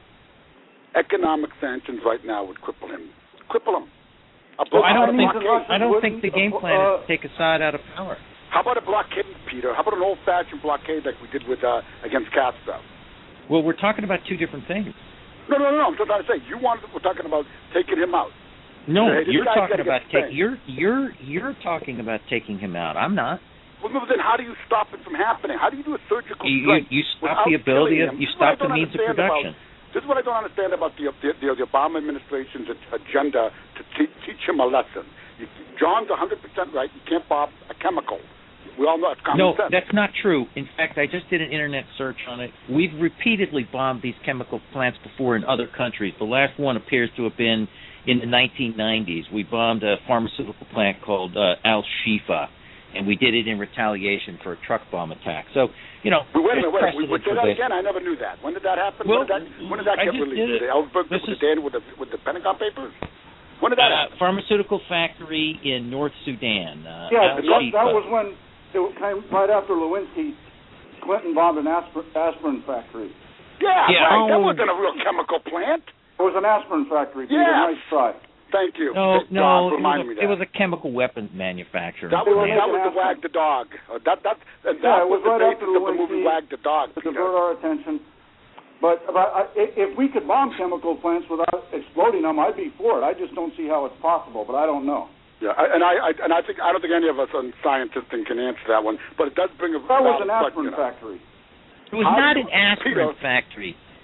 S2: economic sanctions right now would cripple him. Cripple him.
S5: Well, I don't think I don't think the game plan
S3: uh,
S5: is to take Assad out of power.
S2: How about a blockade, Peter? How about an old-fashioned blockade like we did with uh, against Castro?
S5: Well, we're talking about two different things.
S2: No, no, no. I'm just trying to say you wanted. We're talking about taking him out.
S5: No,
S2: hey,
S5: you're talking about taking. You're you're you're talking about taking him out. I'm not.
S2: Well, then how do you stop it from happening? How do you do a surgical
S5: you,
S2: strike?
S5: You, you stop the ability of. You stop the means of production.
S2: About, this is what I don't understand about the the, the, the Obama administration's agenda to te- teach him a lesson. You, John's one hundred percent right. You can't bomb a chemical. We all know it's common
S5: no,
S2: sense.
S5: No, that's not true. In fact, I just did an internet search on it. We've repeatedly bombed these chemical plants before in other countries. The last one appears to have been in the nineteen nineties. We bombed a pharmaceutical plant called uh, Al-Shifa, and we did it in retaliation for a truck bomb attack. So, you know,
S2: wait, wait, wait, wait.
S5: We
S2: would say that again? I never knew that. When did that happen?
S5: Well,
S2: when did that, when did that
S5: I
S2: get
S5: just
S2: released?
S5: did it.
S2: The Ellsberg with,
S5: is,
S2: the, with the with the Pentagon Papers? When did that
S5: uh,
S2: happen?
S5: Pharmaceutical factory in North Sudan. Uh,
S3: yeah, that,
S5: Al-Shifa.
S3: that was when it came right after Lewinsky. Clinton bombed an aspirin, aspirin factory.
S2: Yeah,
S5: yeah.
S2: right.
S1: Oh.
S2: That wasn't a real chemical plant.
S3: It was an aspirin factory.
S2: Yeah.
S3: Nice try.
S2: Thank you.
S5: No,
S2: John,
S5: no, it
S2: remind
S5: was,
S2: me
S5: a,
S2: that.
S5: it was a chemical weapons manufacturer.
S2: That was,
S3: They were
S2: that was
S3: making
S2: the Wag the Dog. Uh, that that and
S3: Yeah,
S2: that
S3: it was
S2: was the
S3: right
S2: basis
S3: after
S2: of the movie
S3: Lewinsky
S2: Wag the Dog.
S3: to
S2: Peter.
S3: divert our attention. But, but uh, if we could bomb chemical plants without exploding them, I'd be for it. I just don't see how it's possible, but I don't know.
S2: Yeah, I, and I, I and I think I don't think any of us on scientists can answer that one. But it does bring a
S3: That was an
S2: valid
S3: aspirin
S2: question.
S3: factory.
S5: It was
S2: How
S5: not
S2: do-
S5: an aspirin
S2: Peter,
S5: factory.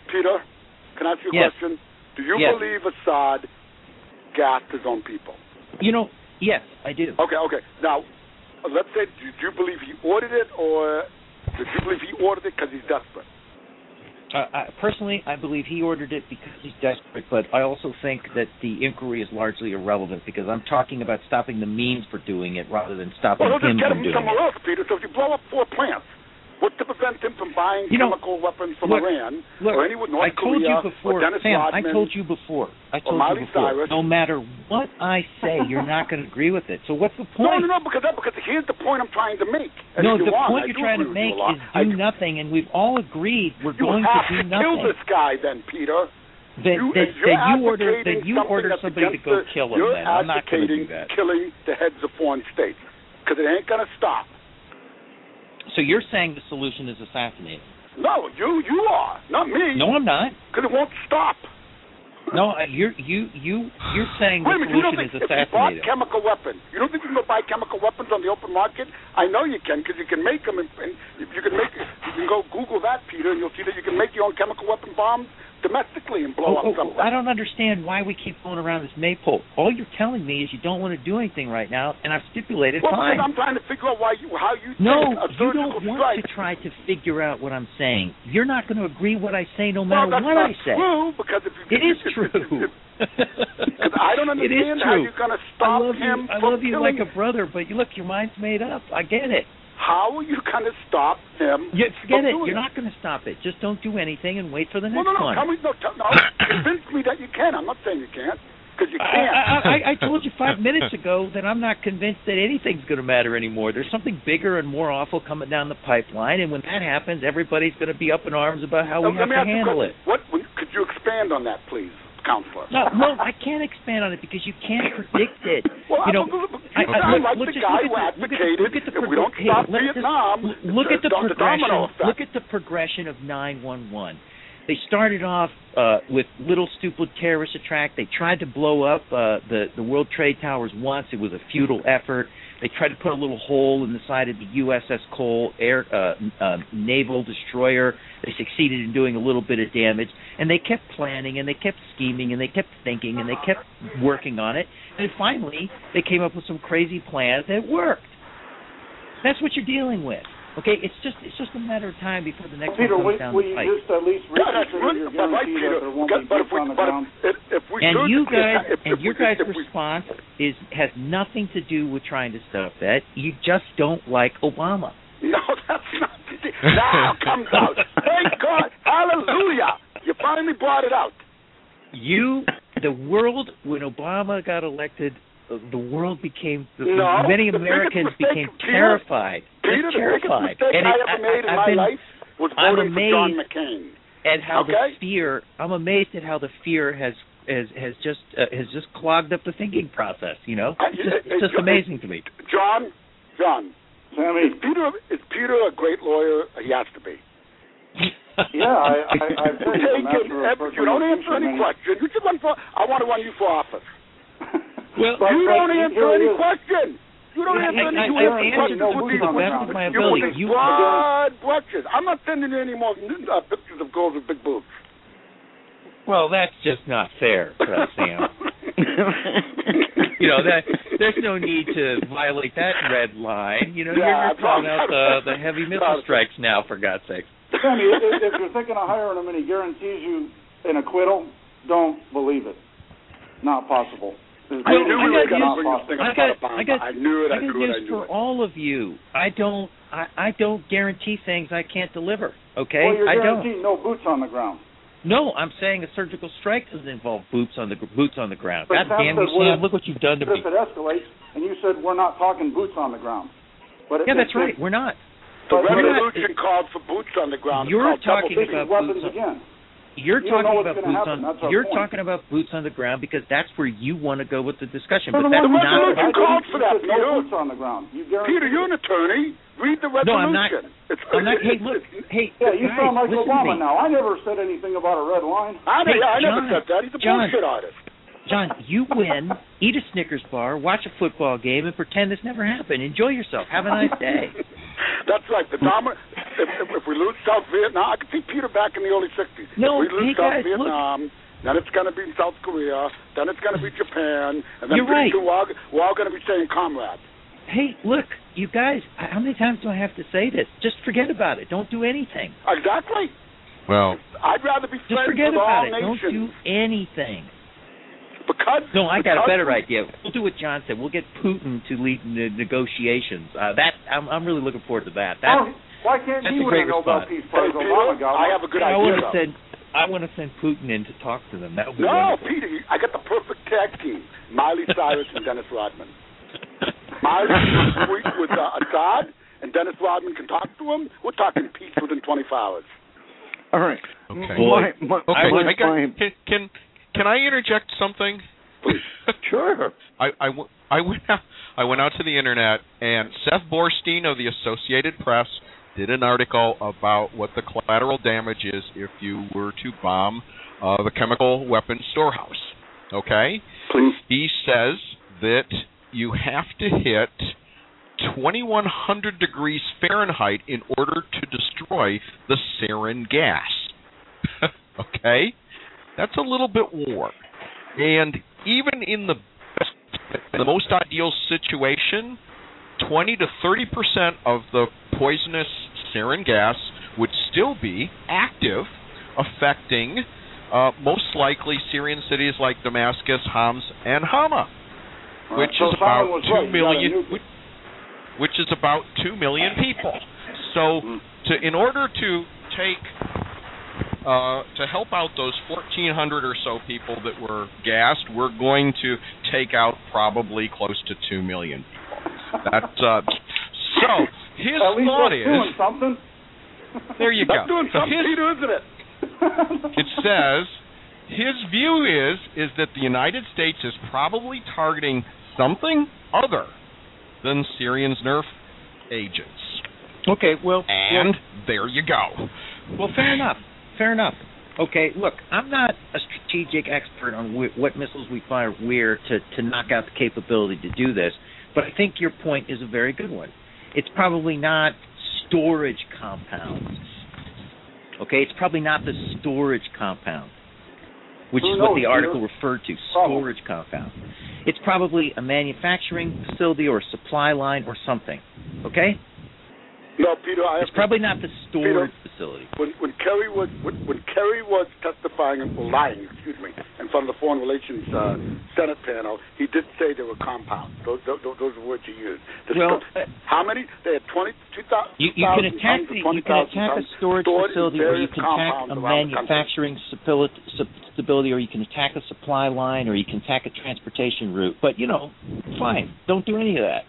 S2: Peter, can I ask you a
S5: yes.
S2: question? Do you
S5: yes.
S2: believe Assad gassed his own people?
S5: You know, yes, I do.
S2: Okay, okay. Now, let's say, do you believe he ordered it, or do you believe he ordered it because he's desperate?
S5: Uh, I, personally, I believe he ordered it because he's desperate, but I also think that the inquiry is largely irrelevant because I'm talking about stopping the means for doing it rather than stopping
S2: well,
S5: him
S2: just get
S5: from
S2: him
S5: doing
S2: somewhere
S5: it.
S2: else, Peter. So if you blow up four plants, what's to prevent him from buying
S5: you know,
S2: chemical weapons from
S5: look,
S2: Iran
S5: look,
S2: or anyone, North
S5: I told
S2: Korea,
S5: you before,
S2: or Dennis
S5: Sam,
S2: Rodman,
S5: I told you before. I told
S2: Miley
S5: you before.
S2: Cyrus.
S5: No matter what I say, you're not going to agree with it. So what's the
S2: No,
S5: point?
S2: no, no, because, that, because here's the point I'm trying to make. And
S5: No,
S2: if you
S5: the
S2: want,
S5: point
S2: I
S5: you're
S2: do
S5: trying to
S2: agree with
S5: make
S2: you a lot.
S5: is
S2: I
S5: do
S2: do-
S5: nothing, and we've all agreed we're
S2: You
S5: going
S2: have
S5: to do
S2: to
S5: nothing.
S2: kill this guy then, Peter.
S5: That,
S2: you,
S5: that,
S2: you're
S5: that you order
S2: advocating
S5: that you
S2: something
S5: order
S2: that's
S5: somebody to
S2: against
S5: go
S2: the-
S5: kill him.
S2: You're
S5: Then I'm not going to do
S2: advocating
S5: that.
S2: killing the heads of foreign states because it ain't going to stop.
S5: So you're saying the solution is assassinating?
S2: No, you you are, not me.
S5: No, I'm not.
S2: Because it won't stop.
S5: No, uh, you're you you you're saying
S2: Wait a
S5: the
S2: minute, you don't
S5: solution
S2: think
S5: is
S2: if you bought
S5: assassinating.
S2: chemical weapons, you don't think you can go buy chemical weapons on the open market? I know you can because you can make them, and, and you can make you can go Google that, Peter, and you'll see that you can make your own chemical weapon bombs domestically and blow
S5: Oh,
S2: up
S5: oh,
S2: something.
S5: I don't understand why we keep going around this maypole. All you're telling me is you don't want to do anything right now, and I've stipulated
S2: well,
S5: fine.
S2: because I'm trying to figure out why you how you
S5: No,
S2: think a
S5: you
S2: surgical
S5: don't want
S2: strike.
S5: to try to figure out what I'm saying. You're not going to agree what I say no
S2: well,
S5: matter
S2: that's
S5: what
S2: not
S5: I say.
S2: true because if you
S5: It is
S2: if-
S5: true.
S2: Because I don't
S5: It is
S2: understand how
S5: true.
S2: you're going to
S5: I
S2: stop
S5: love
S2: him
S5: you. I
S2: from
S5: love you
S2: killing.
S5: like a brother, but you look, your mind's made up. I get it.
S2: How are you going to stop him?
S5: You, forget
S2: from
S5: it.
S2: doing
S5: You're not going to stop it. Just don't do anything and wait for the next
S2: Well, no, no,
S5: one.
S2: tell me, no, tell, no, convince me that you can. I'm not saying you can't, because you
S5: I,
S2: can't.
S5: I, I, I told you five minutes ago that I'm not convinced that anything's going to matter anymore. There's something bigger and more awful coming down the pipeline, and when that happens, everybody's going to be up in arms about how
S2: Now,
S5: we have
S2: let me
S5: to
S2: ask you a
S5: handle
S2: question.
S5: it.
S2: What could you expand on that, please, counselor?
S5: No, no, I can't expand on it because you can't predict it.
S2: Well,
S5: you know,
S2: I, I, I,
S5: look,
S2: like
S5: look,
S2: the
S5: just
S2: guy
S5: look
S2: who
S5: at the,
S2: advocated
S5: look at the,
S2: if
S5: prog-
S2: we don't
S5: hey,
S2: stop
S5: let's
S2: Vietnam,
S5: just, look at the,
S2: the
S5: progression.
S2: domino effect.
S5: Look at the progression of nine one one. They started off uh, with little stupid terrorist attack. They tried to blow up uh, the the World Trade Towers once. It was a futile effort. They tried to put a little hole in the side of the U S S Cole air uh, uh, naval destroyer. They succeeded in doing a little bit of damage, and they kept planning, and they kept scheming, and they kept thinking, and they kept working on it. And finally, they came up with some crazy plans that worked. That's what you're dealing with. Okay, it's just it's just a matter of time before the next
S3: Peter,
S5: one comes
S3: will,
S5: down
S3: will
S5: the
S3: you
S5: pipe.
S3: just at least
S2: Yeah, that's
S3: reconsider
S2: right,
S3: your
S2: but right,
S3: guarantee
S2: Peter.
S3: that there won't
S2: But,
S3: be
S2: but if
S3: boots
S2: we,
S3: on the
S2: but
S3: ground?
S2: if, if we
S5: And
S2: could,
S5: you
S2: if,
S5: guys
S2: if,
S5: and
S2: if
S5: your
S2: we,
S5: guys'
S2: if we,
S5: response is has nothing to do with trying to stop that. You just don't like Obama.
S2: No, that's not. Now it comes out. Thank God, hallelujah! You finally brought it out.
S5: You, the world, when Obama got elected, uh, the world became,
S2: No,
S5: many
S2: the biggest
S5: Americans
S2: mistake,
S5: became
S2: Peter,
S5: terrified.
S2: Peter,
S5: Just
S2: the
S5: terrified.
S2: biggest mistake
S5: And
S2: I
S5: it-
S2: ever made in
S5: I've
S2: my
S5: been
S2: life was
S5: I'm
S2: voting for John
S5: amazed
S2: McCain.
S5: at how
S2: Okay?
S5: the fear. I'm amazed at how the fear has has has just uh, has just clogged up the thinking process. You know,
S2: I-
S5: it's just,
S2: it-
S5: it's just
S2: it-
S5: amazing to me.
S2: John, John,
S3: Sammy,
S2: is Peter is Peter a great lawyer? He has to be.
S3: yeah, I, I, I've heard
S2: Take
S3: you,
S2: it,
S3: master of
S2: if you don't answer any
S3: many-
S2: questions. You should run for. I want to run you for office.
S5: Well,
S3: But-
S2: you
S3: but
S2: don't
S3: here
S2: answer
S3: it
S2: any
S3: is.
S2: questions. You don't
S5: I-
S2: answer
S5: I-
S2: any.
S5: I-
S2: You
S5: I've
S2: answer
S5: answered
S2: questions
S3: no
S2: with
S3: boots
S2: these
S3: on the
S5: best
S3: ground.
S5: of my
S2: You're
S5: ability.
S2: with these
S5: You-
S2: broad brushes. I'm not sending you any more uh, pictures of girls with big boobs.
S5: Well, that's just not fair, uh, Sam. You know that there's no need to violate that red line. You know,
S2: Yeah,
S5: you're calling out the
S2: I'm-
S5: the heavy missile strikes now, for God's sake.
S3: Sammy, if, if you're thinking of hiring him and he guarantees you an acquittal, don't believe it. Not possible. It's
S2: I knew
S5: I
S2: we
S5: got
S2: were going to
S5: news-
S2: bring this thing
S5: I
S2: up
S5: got,
S2: about Obama.
S5: I got,
S2: I knew it. I,
S5: I got
S2: knew it.
S5: news
S2: I knew
S5: for
S2: it.
S5: all of you. I don't, I, I don't guarantee things I can't deliver. Okay,
S3: well, you're
S5: I don't.
S3: guaranteed no boots on the ground.
S5: No, I'm saying a surgical strike doesn't involve boots on the gr- boots on the ground.
S3: But
S5: God
S3: Sam
S5: damn
S3: said,
S5: you,
S3: what
S5: Sam!
S3: if-
S5: Look what you've done to
S3: But
S5: me.
S3: if it escalates, and you said we're not talking boots on the ground. But
S5: Yeah,
S3: if
S5: that's
S3: it-
S5: right. We're not.
S2: The
S3: But-
S2: revolution called for boots on the ground.
S5: You're
S2: It's called
S5: talking
S2: double
S3: This
S5: about
S3: is weapons
S5: boots on-
S3: again.
S5: You're
S3: You don't know
S5: talking
S3: what's
S5: about
S3: gonna
S5: boots
S3: happen. That's
S5: on.
S3: our
S5: You're
S3: point.
S5: talking about boots on the ground because that's where you want to go with the discussion.
S3: No,
S5: But
S3: no,
S5: that's
S3: no,
S2: The
S5: not.
S2: revolution
S3: I
S2: called
S3: didn't-
S2: for that,
S3: you said no
S2: Peter.
S3: boots on the ground. You guaranteed
S2: Peter, you're an attorney. Read the revolution.
S5: No, I'm not.
S2: It's,
S5: I'm not. Hey,
S2: it's-
S5: look.
S2: it's-
S5: Hey,
S3: Yeah, you
S5: guys,
S3: sound like
S5: listen to
S3: Obama
S5: me.
S3: now. I never said anything about a red line.
S2: I,
S5: Hey,
S2: I never
S5: John,
S2: said that. He's a
S5: John.
S2: bullshit artist.
S5: John, you win, eat a Snickers bar, watch a football game, and pretend this never happened. Enjoy yourself. Have a nice day.
S2: That's right. The dominant. If, if, if we lose South Vietnam, I can see Peter back in the early sixties.
S5: No,
S2: if we lose
S5: hey
S2: South
S5: guys,
S2: Vietnam,
S5: look.
S2: then it's going to be South Korea. Then it's going to be Japan, and then
S5: You're
S2: pretty
S5: right.
S2: soon we're all, we're all going to be saying comrade.
S5: Hey, look, you guys. How many times do I have to say this? Just forget about it. Don't do anything.
S2: Exactly.
S4: Well,
S2: I'd rather be
S5: Just
S2: friends
S5: forget
S2: with
S5: about
S2: all
S5: it.
S2: nations.
S5: Don't do anything.
S2: Because
S5: No, I got a
S2: because
S5: better
S2: we,
S5: idea. We'll do what John said. We'll get Putin to lead the negotiations. Uh, that I'm, I'm really looking forward to that. That
S3: Oh, why can't
S5: that's
S3: he
S5: a great
S3: win a Nobel
S5: response.
S3: Peace
S2: Hey,
S3: Prize?
S2: Peter,
S3: Obama got
S2: I
S3: one.
S2: have a good
S5: I
S2: idea.
S5: want to
S2: though.
S5: send I want to send Putin in to talk to them. That would be
S2: No,
S5: wonderful.
S2: Peter, I got the perfect tag team: Miley Cyrus and Dennis Rodman. Miley can tweet with uh, Assad, and Dennis Rodman can talk to him. We're talking peace within twenty-four hours.
S1: All right.
S4: Okay.
S1: My, my,
S4: okay.
S1: my,
S4: I got,
S1: my,
S4: can, can can I interject something?
S1: sure.
S4: I, I, w- I went out, I went out to the internet, and Seth Borstein of the Associated Press did an article about what the collateral damage is if you were to bomb uh, the chemical weapons storehouse. Okay?
S2: Please.
S4: He says that you have to hit twenty-one hundred degrees Fahrenheit in order to destroy the sarin gas. Okay? That's a little bit warm. And even in the best, the most ideal situation, twenty to thirty percent of the poisonous sarin gas would still be active, affecting uh, most likely Syrian cities like Damascus, Homs, and Hama, which
S3: so
S4: is
S3: Simon
S4: about
S3: was
S4: two
S3: right. You gotta
S4: million,
S3: nuke it.
S4: which, which is about two million people. So, to in order to take uh, to help out those fourteen hundred or so people that were gassed, we're going to take out probably close to two million people. That uh, so his
S3: At least
S4: thought
S3: that's
S4: is
S3: doing something.
S4: there you go.
S2: That's doing
S4: So
S2: something,
S4: his,
S2: Peter, isn't it?
S4: it says his view is is that the United States is probably targeting something other than Syrians' nerf agents.
S5: Okay, well,
S4: And there you go.
S5: well, fair enough. Fair enough. Okay, look, I'm not a strategic expert on wh- what missiles we fire where to, to knock out the capability to do this, but I think your point is a very good one. It's probably not storage compounds. Okay, it's probably not the storage compound, which
S3: Who
S5: is what
S3: knows,
S5: the article
S3: Peter?
S5: referred to,
S3: Probably.
S5: storage compound. It's probably a manufacturing facility or a supply line or something. Okay?
S2: No, Peter, I have
S5: It's probably not the storage
S2: Peter,
S5: facility.
S2: when when Kerry was when, when Kerry was testifying and well, lying, excuse me, in front of the Foreign Relations uh, Senate panel, he did say there were compounds. Those those, those are words he used. The
S5: Well,
S2: sto- how many? They had twenty two thousand.
S5: You, you can attack the, you can attack a storage facility, or you can attack a manufacturing stability, stability, or you can attack a supply line, or you can attack a transportation route. But you know, fine, don't do any of that.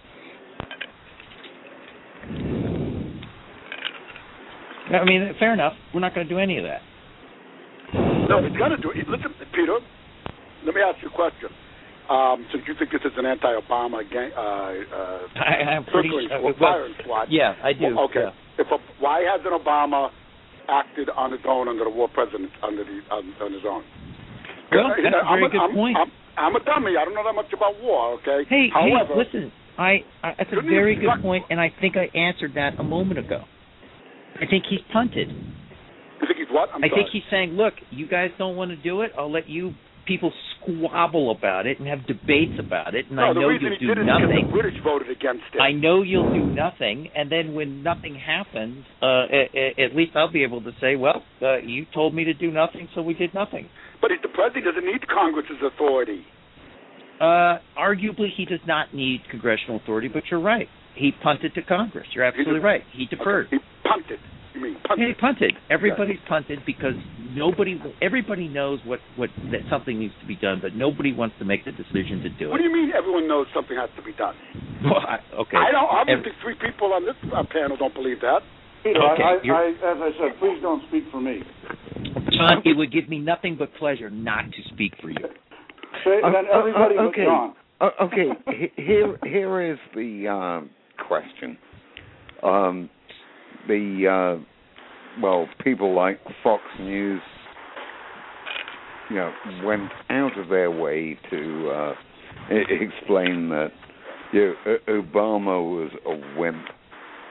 S5: I mean, fair enough. We're not going to do any of that.
S2: No, it's going to do it. Listen, Peter, let me ask you a question. Um, since you think this is an anti-Obama gang, uh, uh,
S5: I, I'm pretty
S2: circling
S5: sure.
S2: squad, firing squad.
S5: Yeah, I do.
S2: Well, okay.
S5: Yeah.
S2: If a, why hasn't Obama acted on his own under the war president under the on, on his own?
S5: Well,
S2: You
S5: that's
S2: know,
S5: a very
S2: I'm
S5: good
S2: I'm,
S5: point.
S2: I'm, I'm a dummy. I don't know that much about war. Okay.
S5: Hey,
S2: However,
S5: hey, listen. I, I that's a
S2: Shouldn't
S5: very
S2: you-
S5: good point, and I think I answered that a moment ago. I think he's punted.
S2: you think he's what? I'm
S5: I
S2: sorry.
S5: think he's saying, look, you guys don't want to do it. I'll let you people squabble about it and have debates about it, and
S2: no,
S5: I
S2: the
S5: know
S2: reason
S5: you'll
S2: he
S5: do
S2: did it is because
S5: nothing.
S2: the British voted against it.
S5: I know you'll do nothing, and then when nothing happens, uh, at, at least I'll be able to say, well, uh, you told me to do nothing, so we did nothing.
S2: But the president doesn't need Congress's authority.
S5: Uh, arguably, he does not need congressional authority, but you're right. He punted to Congress. You're absolutely right. He deferred.
S2: Okay. He punted. You mean punted?
S5: He punted. Everybody's punted because nobody, everybody knows what, what that something needs to be done, but nobody wants to make the decision to do
S2: What
S5: it.
S2: do you mean everyone knows something has to be done?
S5: Well, I, okay.
S2: I don't. Obviously,
S5: Every-
S2: three people on this uh, panel don't believe that.
S3: Peter,
S5: Okay,
S3: I,
S5: you're-
S3: I, I, as I said, please don't speak for me.
S5: John, it would give me nothing but pleasure not to speak for you.
S3: Say,
S1: Uh,
S3: then
S1: uh,
S3: everybody
S1: uh,
S3: but
S1: okay.
S3: John.
S1: Uh, okay, he- here here is the um, question. Um, the uh, well, people like Fox News, you know, went out of their way to uh, I- explain that you know, Obama was a wimp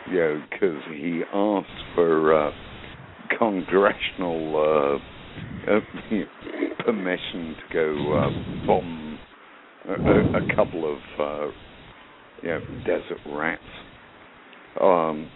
S1: you know, because he asked for uh, congressional uh, uh, permission to go uh, bomb a, a, a couple of uh, you know, desert rats. Um,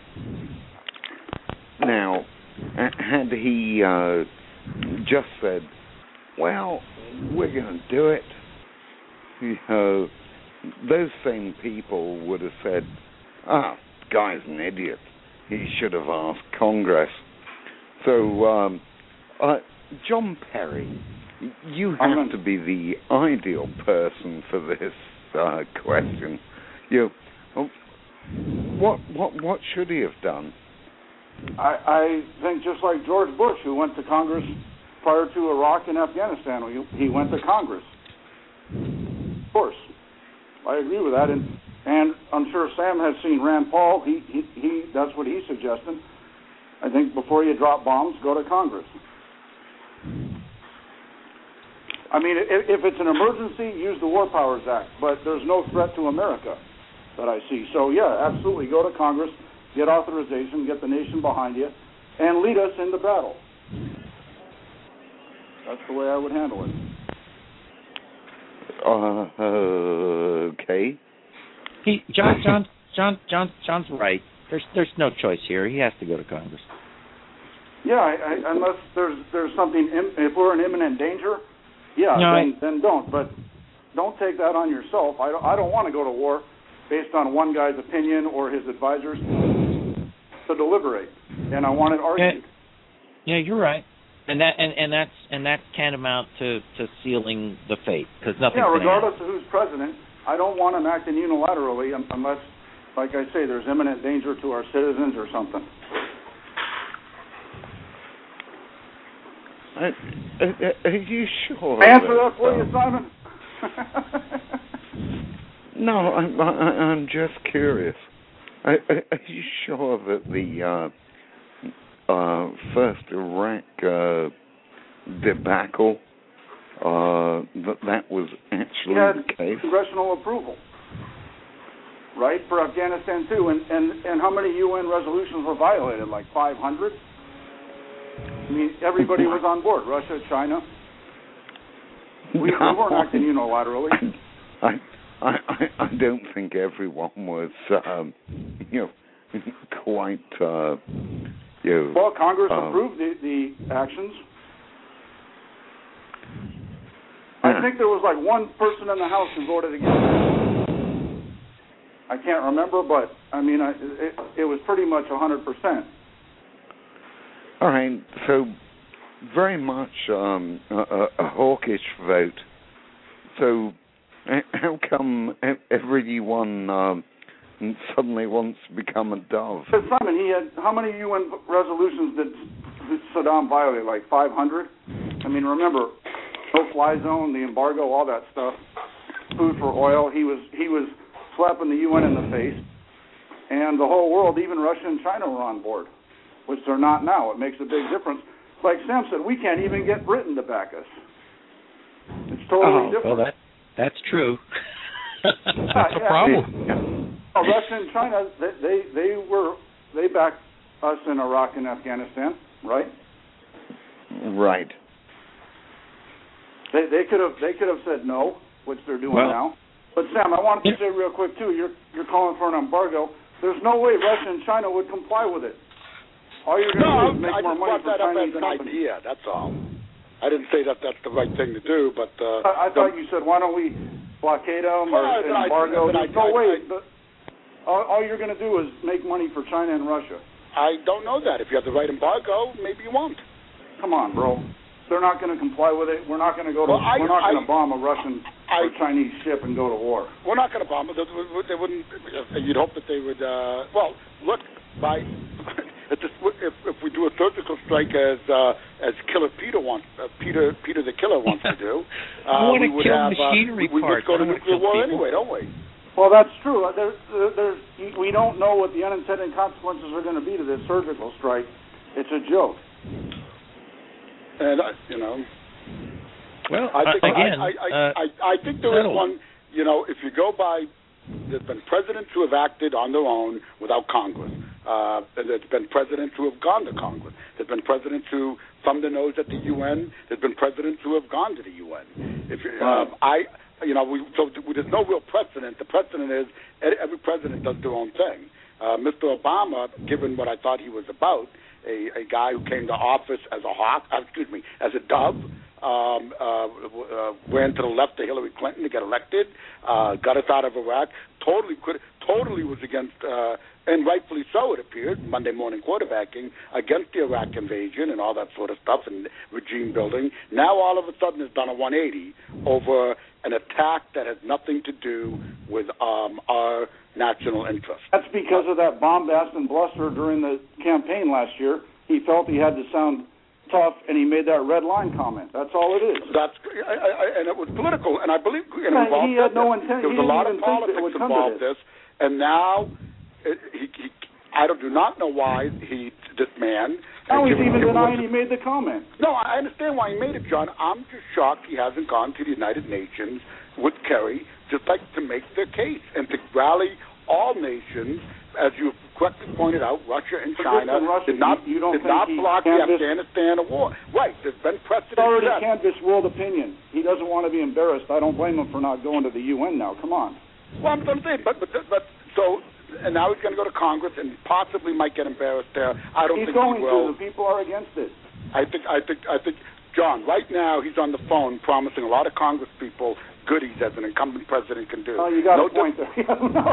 S1: now, had he uh, just said, well, we're going to do it, you know, those same people would have said, ah, guy's an idiot. He should have asked Congress. So, um, uh, John Perry, you have to be the ideal person for this uh, question. You, what, what, what should he have done?
S3: I, I think just like George Bush, who went to Congress prior to Iraq and Afghanistan, he, he went to Congress. Of course, I agree with that, and and I'm sure Sam has seen Rand Paul. He he, he that's what he's suggesting. I think before you drop bombs, go to Congress. I mean, if, if it's an emergency, use the War Powers Act, but there's no threat to America that I see. So yeah, absolutely, go to Congress. Get authorization, get the nation behind you, and lead us into battle. That's the way I would handle it.
S1: Uh, okay.
S5: He, John, John, John, John, John's right. There's, there's no choice here. He has to go to Congress.
S3: Yeah, I, I, unless there's, there's something. Im- if we're in imminent danger, yeah,
S5: no,
S3: then,
S5: I,
S3: then don't. But don't take that on yourself. I don't, I don't want to go to war based on one guy's opinion or his advisors to deliberate, and I want it argued.
S5: Yeah, yeah, you're right, and that and, and that's and that's tantamount to, to sealing the fate because nothing.
S3: Yeah, regardless of who's president, I don't want him acting unilaterally unless, like I say, there's imminent danger to our citizens or something.
S1: Are, are you sure?
S3: Answer that for
S1: um,
S3: you, Simon.
S1: No, I'm, I'm just curious. Are, are you sure that the uh, uh, first Iraq uh, debacle, uh, that that was actually
S3: had
S1: the case?
S3: Congressional approval, right, for Afghanistan too. And, and, and how many U N resolutions were violated? Like five hundred? I mean, everybody was on board. Russia, China. We, we weren't acting unilaterally.
S1: I, I, I don't think everyone was, um, you know, quite, uh, you know.
S3: Well, Congress
S1: um,
S3: approved the, the actions. I think there was like one person in the House who voted against it. I can't remember, but, I mean, I, it, it was pretty much one hundred percent.
S1: All right, so very much um, a, a hawkish vote. So how come everyone um, suddenly wants to become a dove?
S3: But Simon, he had how many U N resolutions did Saddam violate? Like five hundred? I mean, remember, no-fly zone, the embargo, all that stuff. Food for oil. He was he was slapping the U N in the face, and the whole world, even Russia and China, were on board, which they're not now. It makes a big difference. Like Sam said, we can't even get Britain to back us. It's totally
S5: oh,
S3: different.
S5: Well, that, that's true.
S4: That's a problem.
S3: Yeah. Oh, Russia and China, they, they they were they backed us in Iraq and Afghanistan, right?
S1: Right.
S3: They they could have they could have said no, which they're doing
S5: well,
S3: now. But Sam, I wanted to say real quick too. You're you're calling for an embargo. There's no way Russia and China would comply with it. All you're going to
S2: no,
S3: do is make
S2: I
S3: more
S2: just
S3: money
S2: brought
S3: for
S2: that up
S3: Chinese
S2: as an
S3: companies.
S2: idea. That's all. I didn't say that that's the right thing to do, but uh,
S3: I, I thought you said, why don't we blockade them or
S2: well,
S3: embargo?
S2: I, I,
S3: no
S2: I,
S3: way.
S2: I,
S3: But all, all you're going to do is make money for China and Russia.
S2: I don't know that. If you have the right embargo, maybe you won't.
S3: Come on, bro. They're not going to comply with it. We're not going to go to.
S2: Well, I,
S3: we're not going to
S2: I,
S3: bomb a Russian
S2: I,
S3: or Chinese ship and go to war.
S2: We're not going to bomb it. They, they wouldn't. You'd hope that they would. Uh, well, look, by if, if we do a surgical strike as uh, as Killer Peter wants, uh, Peter Peter the Killer wants to do, uh, we would
S5: kill
S2: have.
S5: Machinery
S2: Uh, we, we would
S5: parts.
S2: go to
S5: I
S2: nuclear war
S5: people.
S2: anyway, don't we?
S3: Well, that's true. There's, there's, we don't know what the unintended consequences are going to be to this surgical strike. It's a joke.
S2: And uh, you know.
S5: Well,
S2: I think,
S5: again,
S2: I, I,
S5: uh,
S2: I, I think there is one. You know, if you go by there's been presidents who have acted on their own without Congress. Uh, and there's been presidents who have gone to Congress. There's been presidents who thumbed their nose at the U N. There's been presidents who have gone to the U N. If um, I, you know, we, so there's no real precedent. The precedent is every president does their own thing. Uh, Mister Obama, given what I thought he was about, a, a guy who came to office as a hawk, uh, excuse me, as a dove, um, uh, uh, ran to the left of Hillary Clinton to get elected, uh, got us out of Iraq, totally could, totally was against, uh, and rightfully so, it appeared, Monday morning quarterbacking, against the Iraq invasion and all that sort of stuff and regime building. Now all of a sudden has done a one eighty over an attack that has nothing to do with um, our national interest.
S3: That's because of that bombast and bluster during the campaign last year. He felt he had to sound tough, and he made that red line comment. That's all it is.
S2: That's I, I, and it was political, and I believe it
S3: yeah,
S2: involved
S3: he had no
S2: this.
S3: intent.
S2: There was
S3: he
S2: a lot of
S3: think that
S2: politics
S3: it would come
S2: involved
S3: to
S2: this, and now it, he, he, I don't, do not know why he, this man.
S3: Now he's even
S2: given
S3: denying he made the comment.
S2: No, I understand why he made it, John. I'm just shocked he hasn't gone to the United Nations with Kerry, just like to make their case and to rally all nations. As you correctly pointed out, Russia and China
S3: Russia,
S2: did not,
S3: you, you don't
S2: did
S3: think
S2: not block the
S3: canvassed,
S2: Afghanistan war. Right, there's been precedent.
S3: He's already
S2: set.
S3: canvassed world opinion. He doesn't want to be embarrassed. I don't blame him for not going to the U N now. Come on.
S2: Well, I'm going to say, but, but, but, so, and now he's going to go to Congress and possibly might get embarrassed there. I don't
S3: he's
S2: think
S3: going
S2: he will.
S3: to. The people are against it.
S2: I think, I think, I think, John, right now he's on the phone promising a lot of Congress people goodies as an incumbent president can do.
S3: Oh, you got
S2: no
S3: a point there.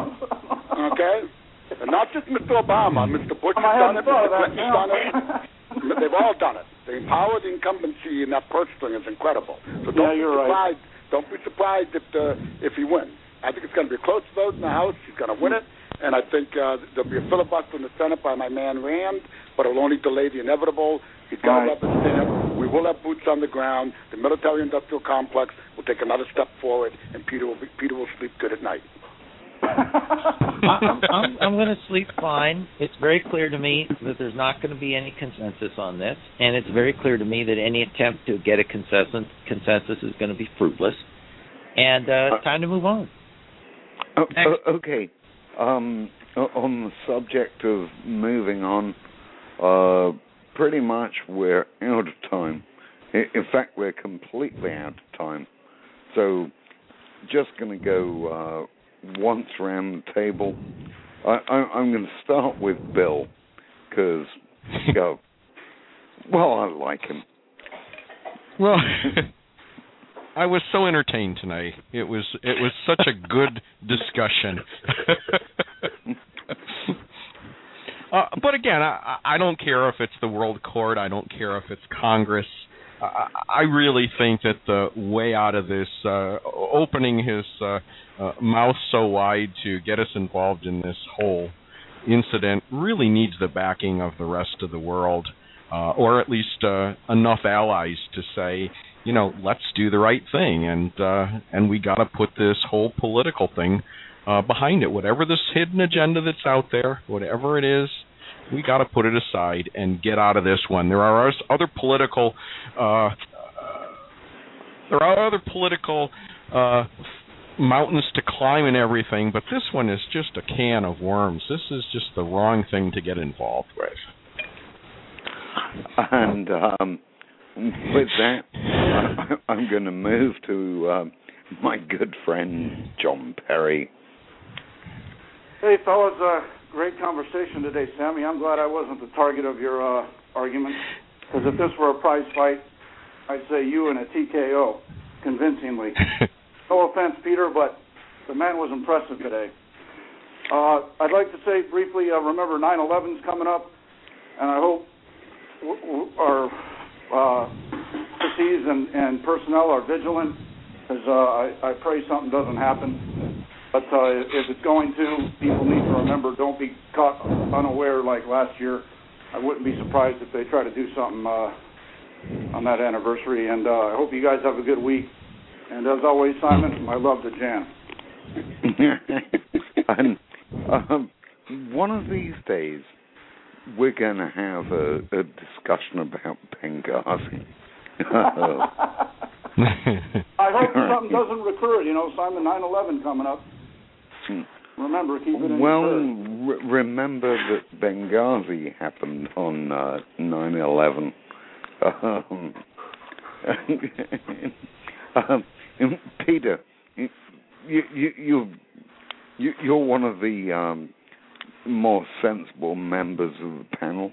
S2: Okay? And not just Mister Obama. Mister Bush has
S3: I
S2: done it.
S3: Mister
S2: Clinton's done it. They've all done it. The power of the incumbency in that purse string is incredible. So don't
S3: yeah,
S2: be
S3: you're
S2: surprised.
S3: Right.
S2: Don't be surprised if the, if he wins. I think it's going to be a close vote in the House. He's going to win it. And I think uh, there'll be a filibuster in the Senate by my man Rand, but it'll only delay the inevitable. He's got to rubber stamp. We will have boots on the ground. The military-industrial complex will take another step forward, and Peter will be, Peter will sleep good at night.
S5: I'm, I'm, I'm going to sleep fine. It's very clear to me that there's not going to be any consensus on this, and it's very clear to me that any attempt to get a consensus consensus is going to be fruitless. And uh, it's time to move on.
S1: Uh, uh, okay. Um, on the subject of moving on, uh, pretty much we're out of time. In fact, we're completely out of time. So, just going to go uh, once around the table. I, I, I'm going to start with Bill, because, go. Well, I like him.
S4: Well, I was so entertained tonight. It was it was such a good discussion. uh, but again, I, I don't care if it's the World Court. I don't care if it's Congress. I, I really think that the way out of this, uh, opening his uh, uh, mouth so wide to get us involved in this whole incident, really needs the backing of the rest of the world, uh, or at least uh, enough allies to say, you know, let's do the right thing, and uh, and we got to put this whole political thing uh, behind it. Whatever this hidden agenda that's out there, whatever it is, we got to put it aside and get out of this one. There are other political, uh, there are other political uh, mountains to climb and everything, but this one is just a can of worms. This is just the wrong thing to get involved with.
S1: And um, with that, I'm going to move to uh, my good friend John Perry.
S3: Hey, fellas, uh, great conversation today, Sammy. I'm glad I wasn't the target of your uh, argument, because if this were a prize fight, I'd say you in a T K O, convincingly. No offense, Peter, but the man was impressive today. Uh, I'd like to say briefly, uh, remember nine eleven's coming up, and I hope w- w- our uh, cities and, and personnel are vigilant, because uh, I, I pray something doesn't happen. But uh, if it's going to, people need to remember, don't be caught unaware like last year. I wouldn't be surprised if they try to do something uh, on that anniversary. And uh, I hope you guys have a good week. And as always, Simon, my love to Jan.
S1: And um, one of these days, we're going to have a, a discussion about Benghazi.
S3: I hope something doesn't recur. You know, Simon, nine eleven coming up. Remember, keep it in
S1: well,
S3: your
S1: re- remember that Benghazi happened on uh, nine eleven. Um, um, Peter, you, you, you, you, you're one of the um, more sensible members of the panel.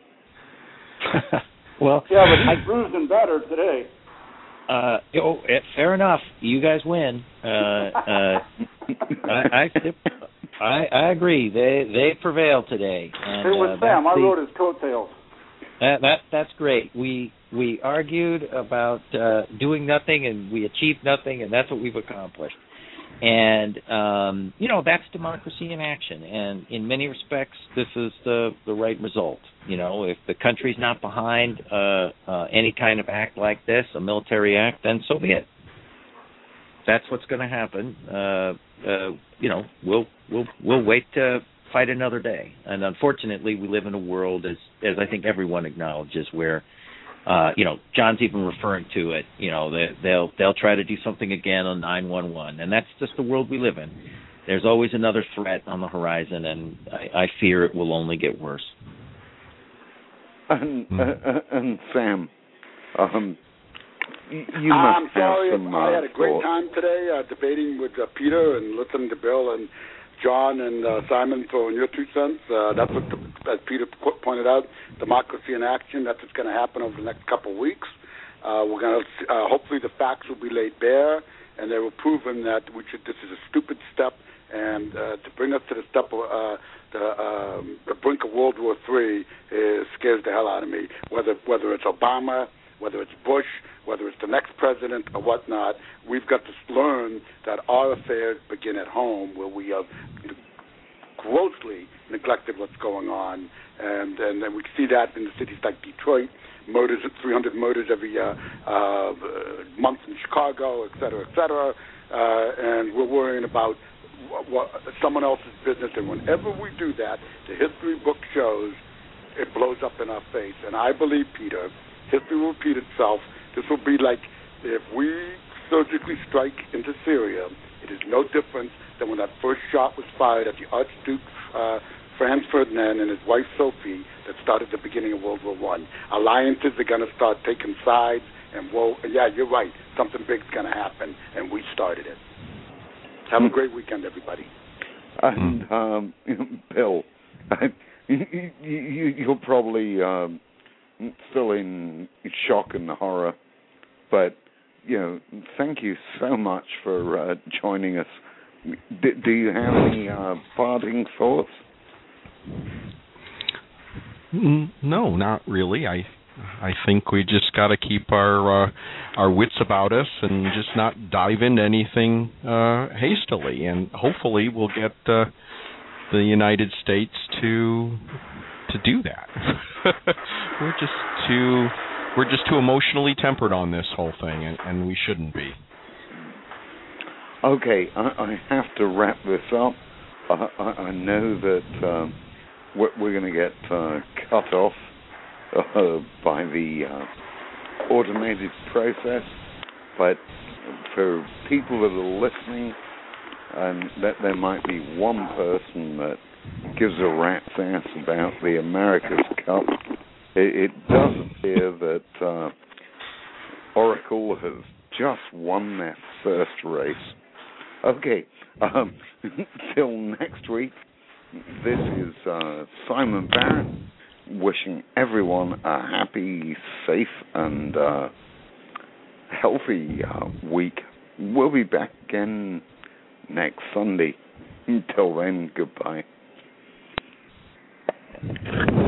S5: Well,
S3: yeah, but I bruised and battered today.
S5: Uh, oh, fair enough. You guys win. Uh, uh, I, I, I, I agree. They they prevailed today. And,
S3: it was
S5: uh,
S3: Sam. I
S5: the,
S3: wrote his coattails.
S5: That, that that's great. We we argued about uh, doing nothing, and we achieved nothing, and that's what we've accomplished. And um, you know, that's democracy in action. And in many respects, this is the the right result. You know, if the country's not behind uh, uh, any kind of act like this, a military act, then so be it. That's what's going to happen. Uh, uh, you know, we'll we'll we'll wait to fight another day. And unfortunately, we live in a world, as as I think everyone acknowledges, where uh, you know, John's even referring to it. You know, they, they'll they'll try to do something again on nine one one, and that's just the world we live in. There's always another threat on the horizon, and I, I fear it will only get worse.
S1: And, uh, uh, and Sam, um, you must
S2: I'm
S1: have
S2: sorry,
S1: some. Uh,
S2: I had a great
S1: thoughts.
S2: time today uh, debating with uh, Peter and listening to Bill and John and uh, Simon for your two cents. Uh, that's what, the, as Peter pointed out, democracy in action. That's what's going to happen over the next couple of weeks. Uh, we're going to uh, hopefully the facts will be laid bare, and they will prove that we should. This is a stupid step, and uh, to bring us to the step of uh, the, um, the brink of World War Three is scares the hell out of me. Whether whether it's Obama, whether it's Bush, whether it's the next president or whatnot, we've got to learn that our affairs begin at home, where we have grossly neglected what's going on, and and, and we see that in the cities like Detroit, murders, three hundred murders every uh, uh, month in Chicago, et cetera, et cetera, uh, and we're worrying about what, what, someone else's business, and whenever we do that, the history book shows it blows up in our face, and I believe, Peter, history will repeat itself. This will be like if we surgically strike into Syria, it is no different than when that first shot was fired at the Archduke uh, Franz Ferdinand and his wife Sophie that started the beginning of World War One. Alliances are going to start taking sides, and whoa, yeah, you're right, something big's going to happen, and we started it. Have a great weekend, everybody.
S1: And um, Bill, you, you, you're probably um, still in shock and horror, but you know, thank you so much for uh, joining us. D- do you have any uh, parting thoughts?
S4: No, not really. I I think we just got to keep our uh, our wits about us and just not dive into anything uh, hastily. And hopefully, we'll get uh, the United States to to do that. we're just too we're just too emotionally tempered on this whole thing, and, and we shouldn't be.
S1: Okay, I, I have to wrap this up. Uh, I, I know that um, we're, we're going to get uh, cut off uh, by the uh, automated process, but for people that are listening, um, that there might be one person that gives a rat's ass about the America's Cup. It, it does appear that uh, Oracle has just won their first race. Okay, um, till next week, this is uh, Simon Barrett wishing everyone a happy, safe, and uh, healthy uh, week. We'll be back again next Sunday. Until then, goodbye.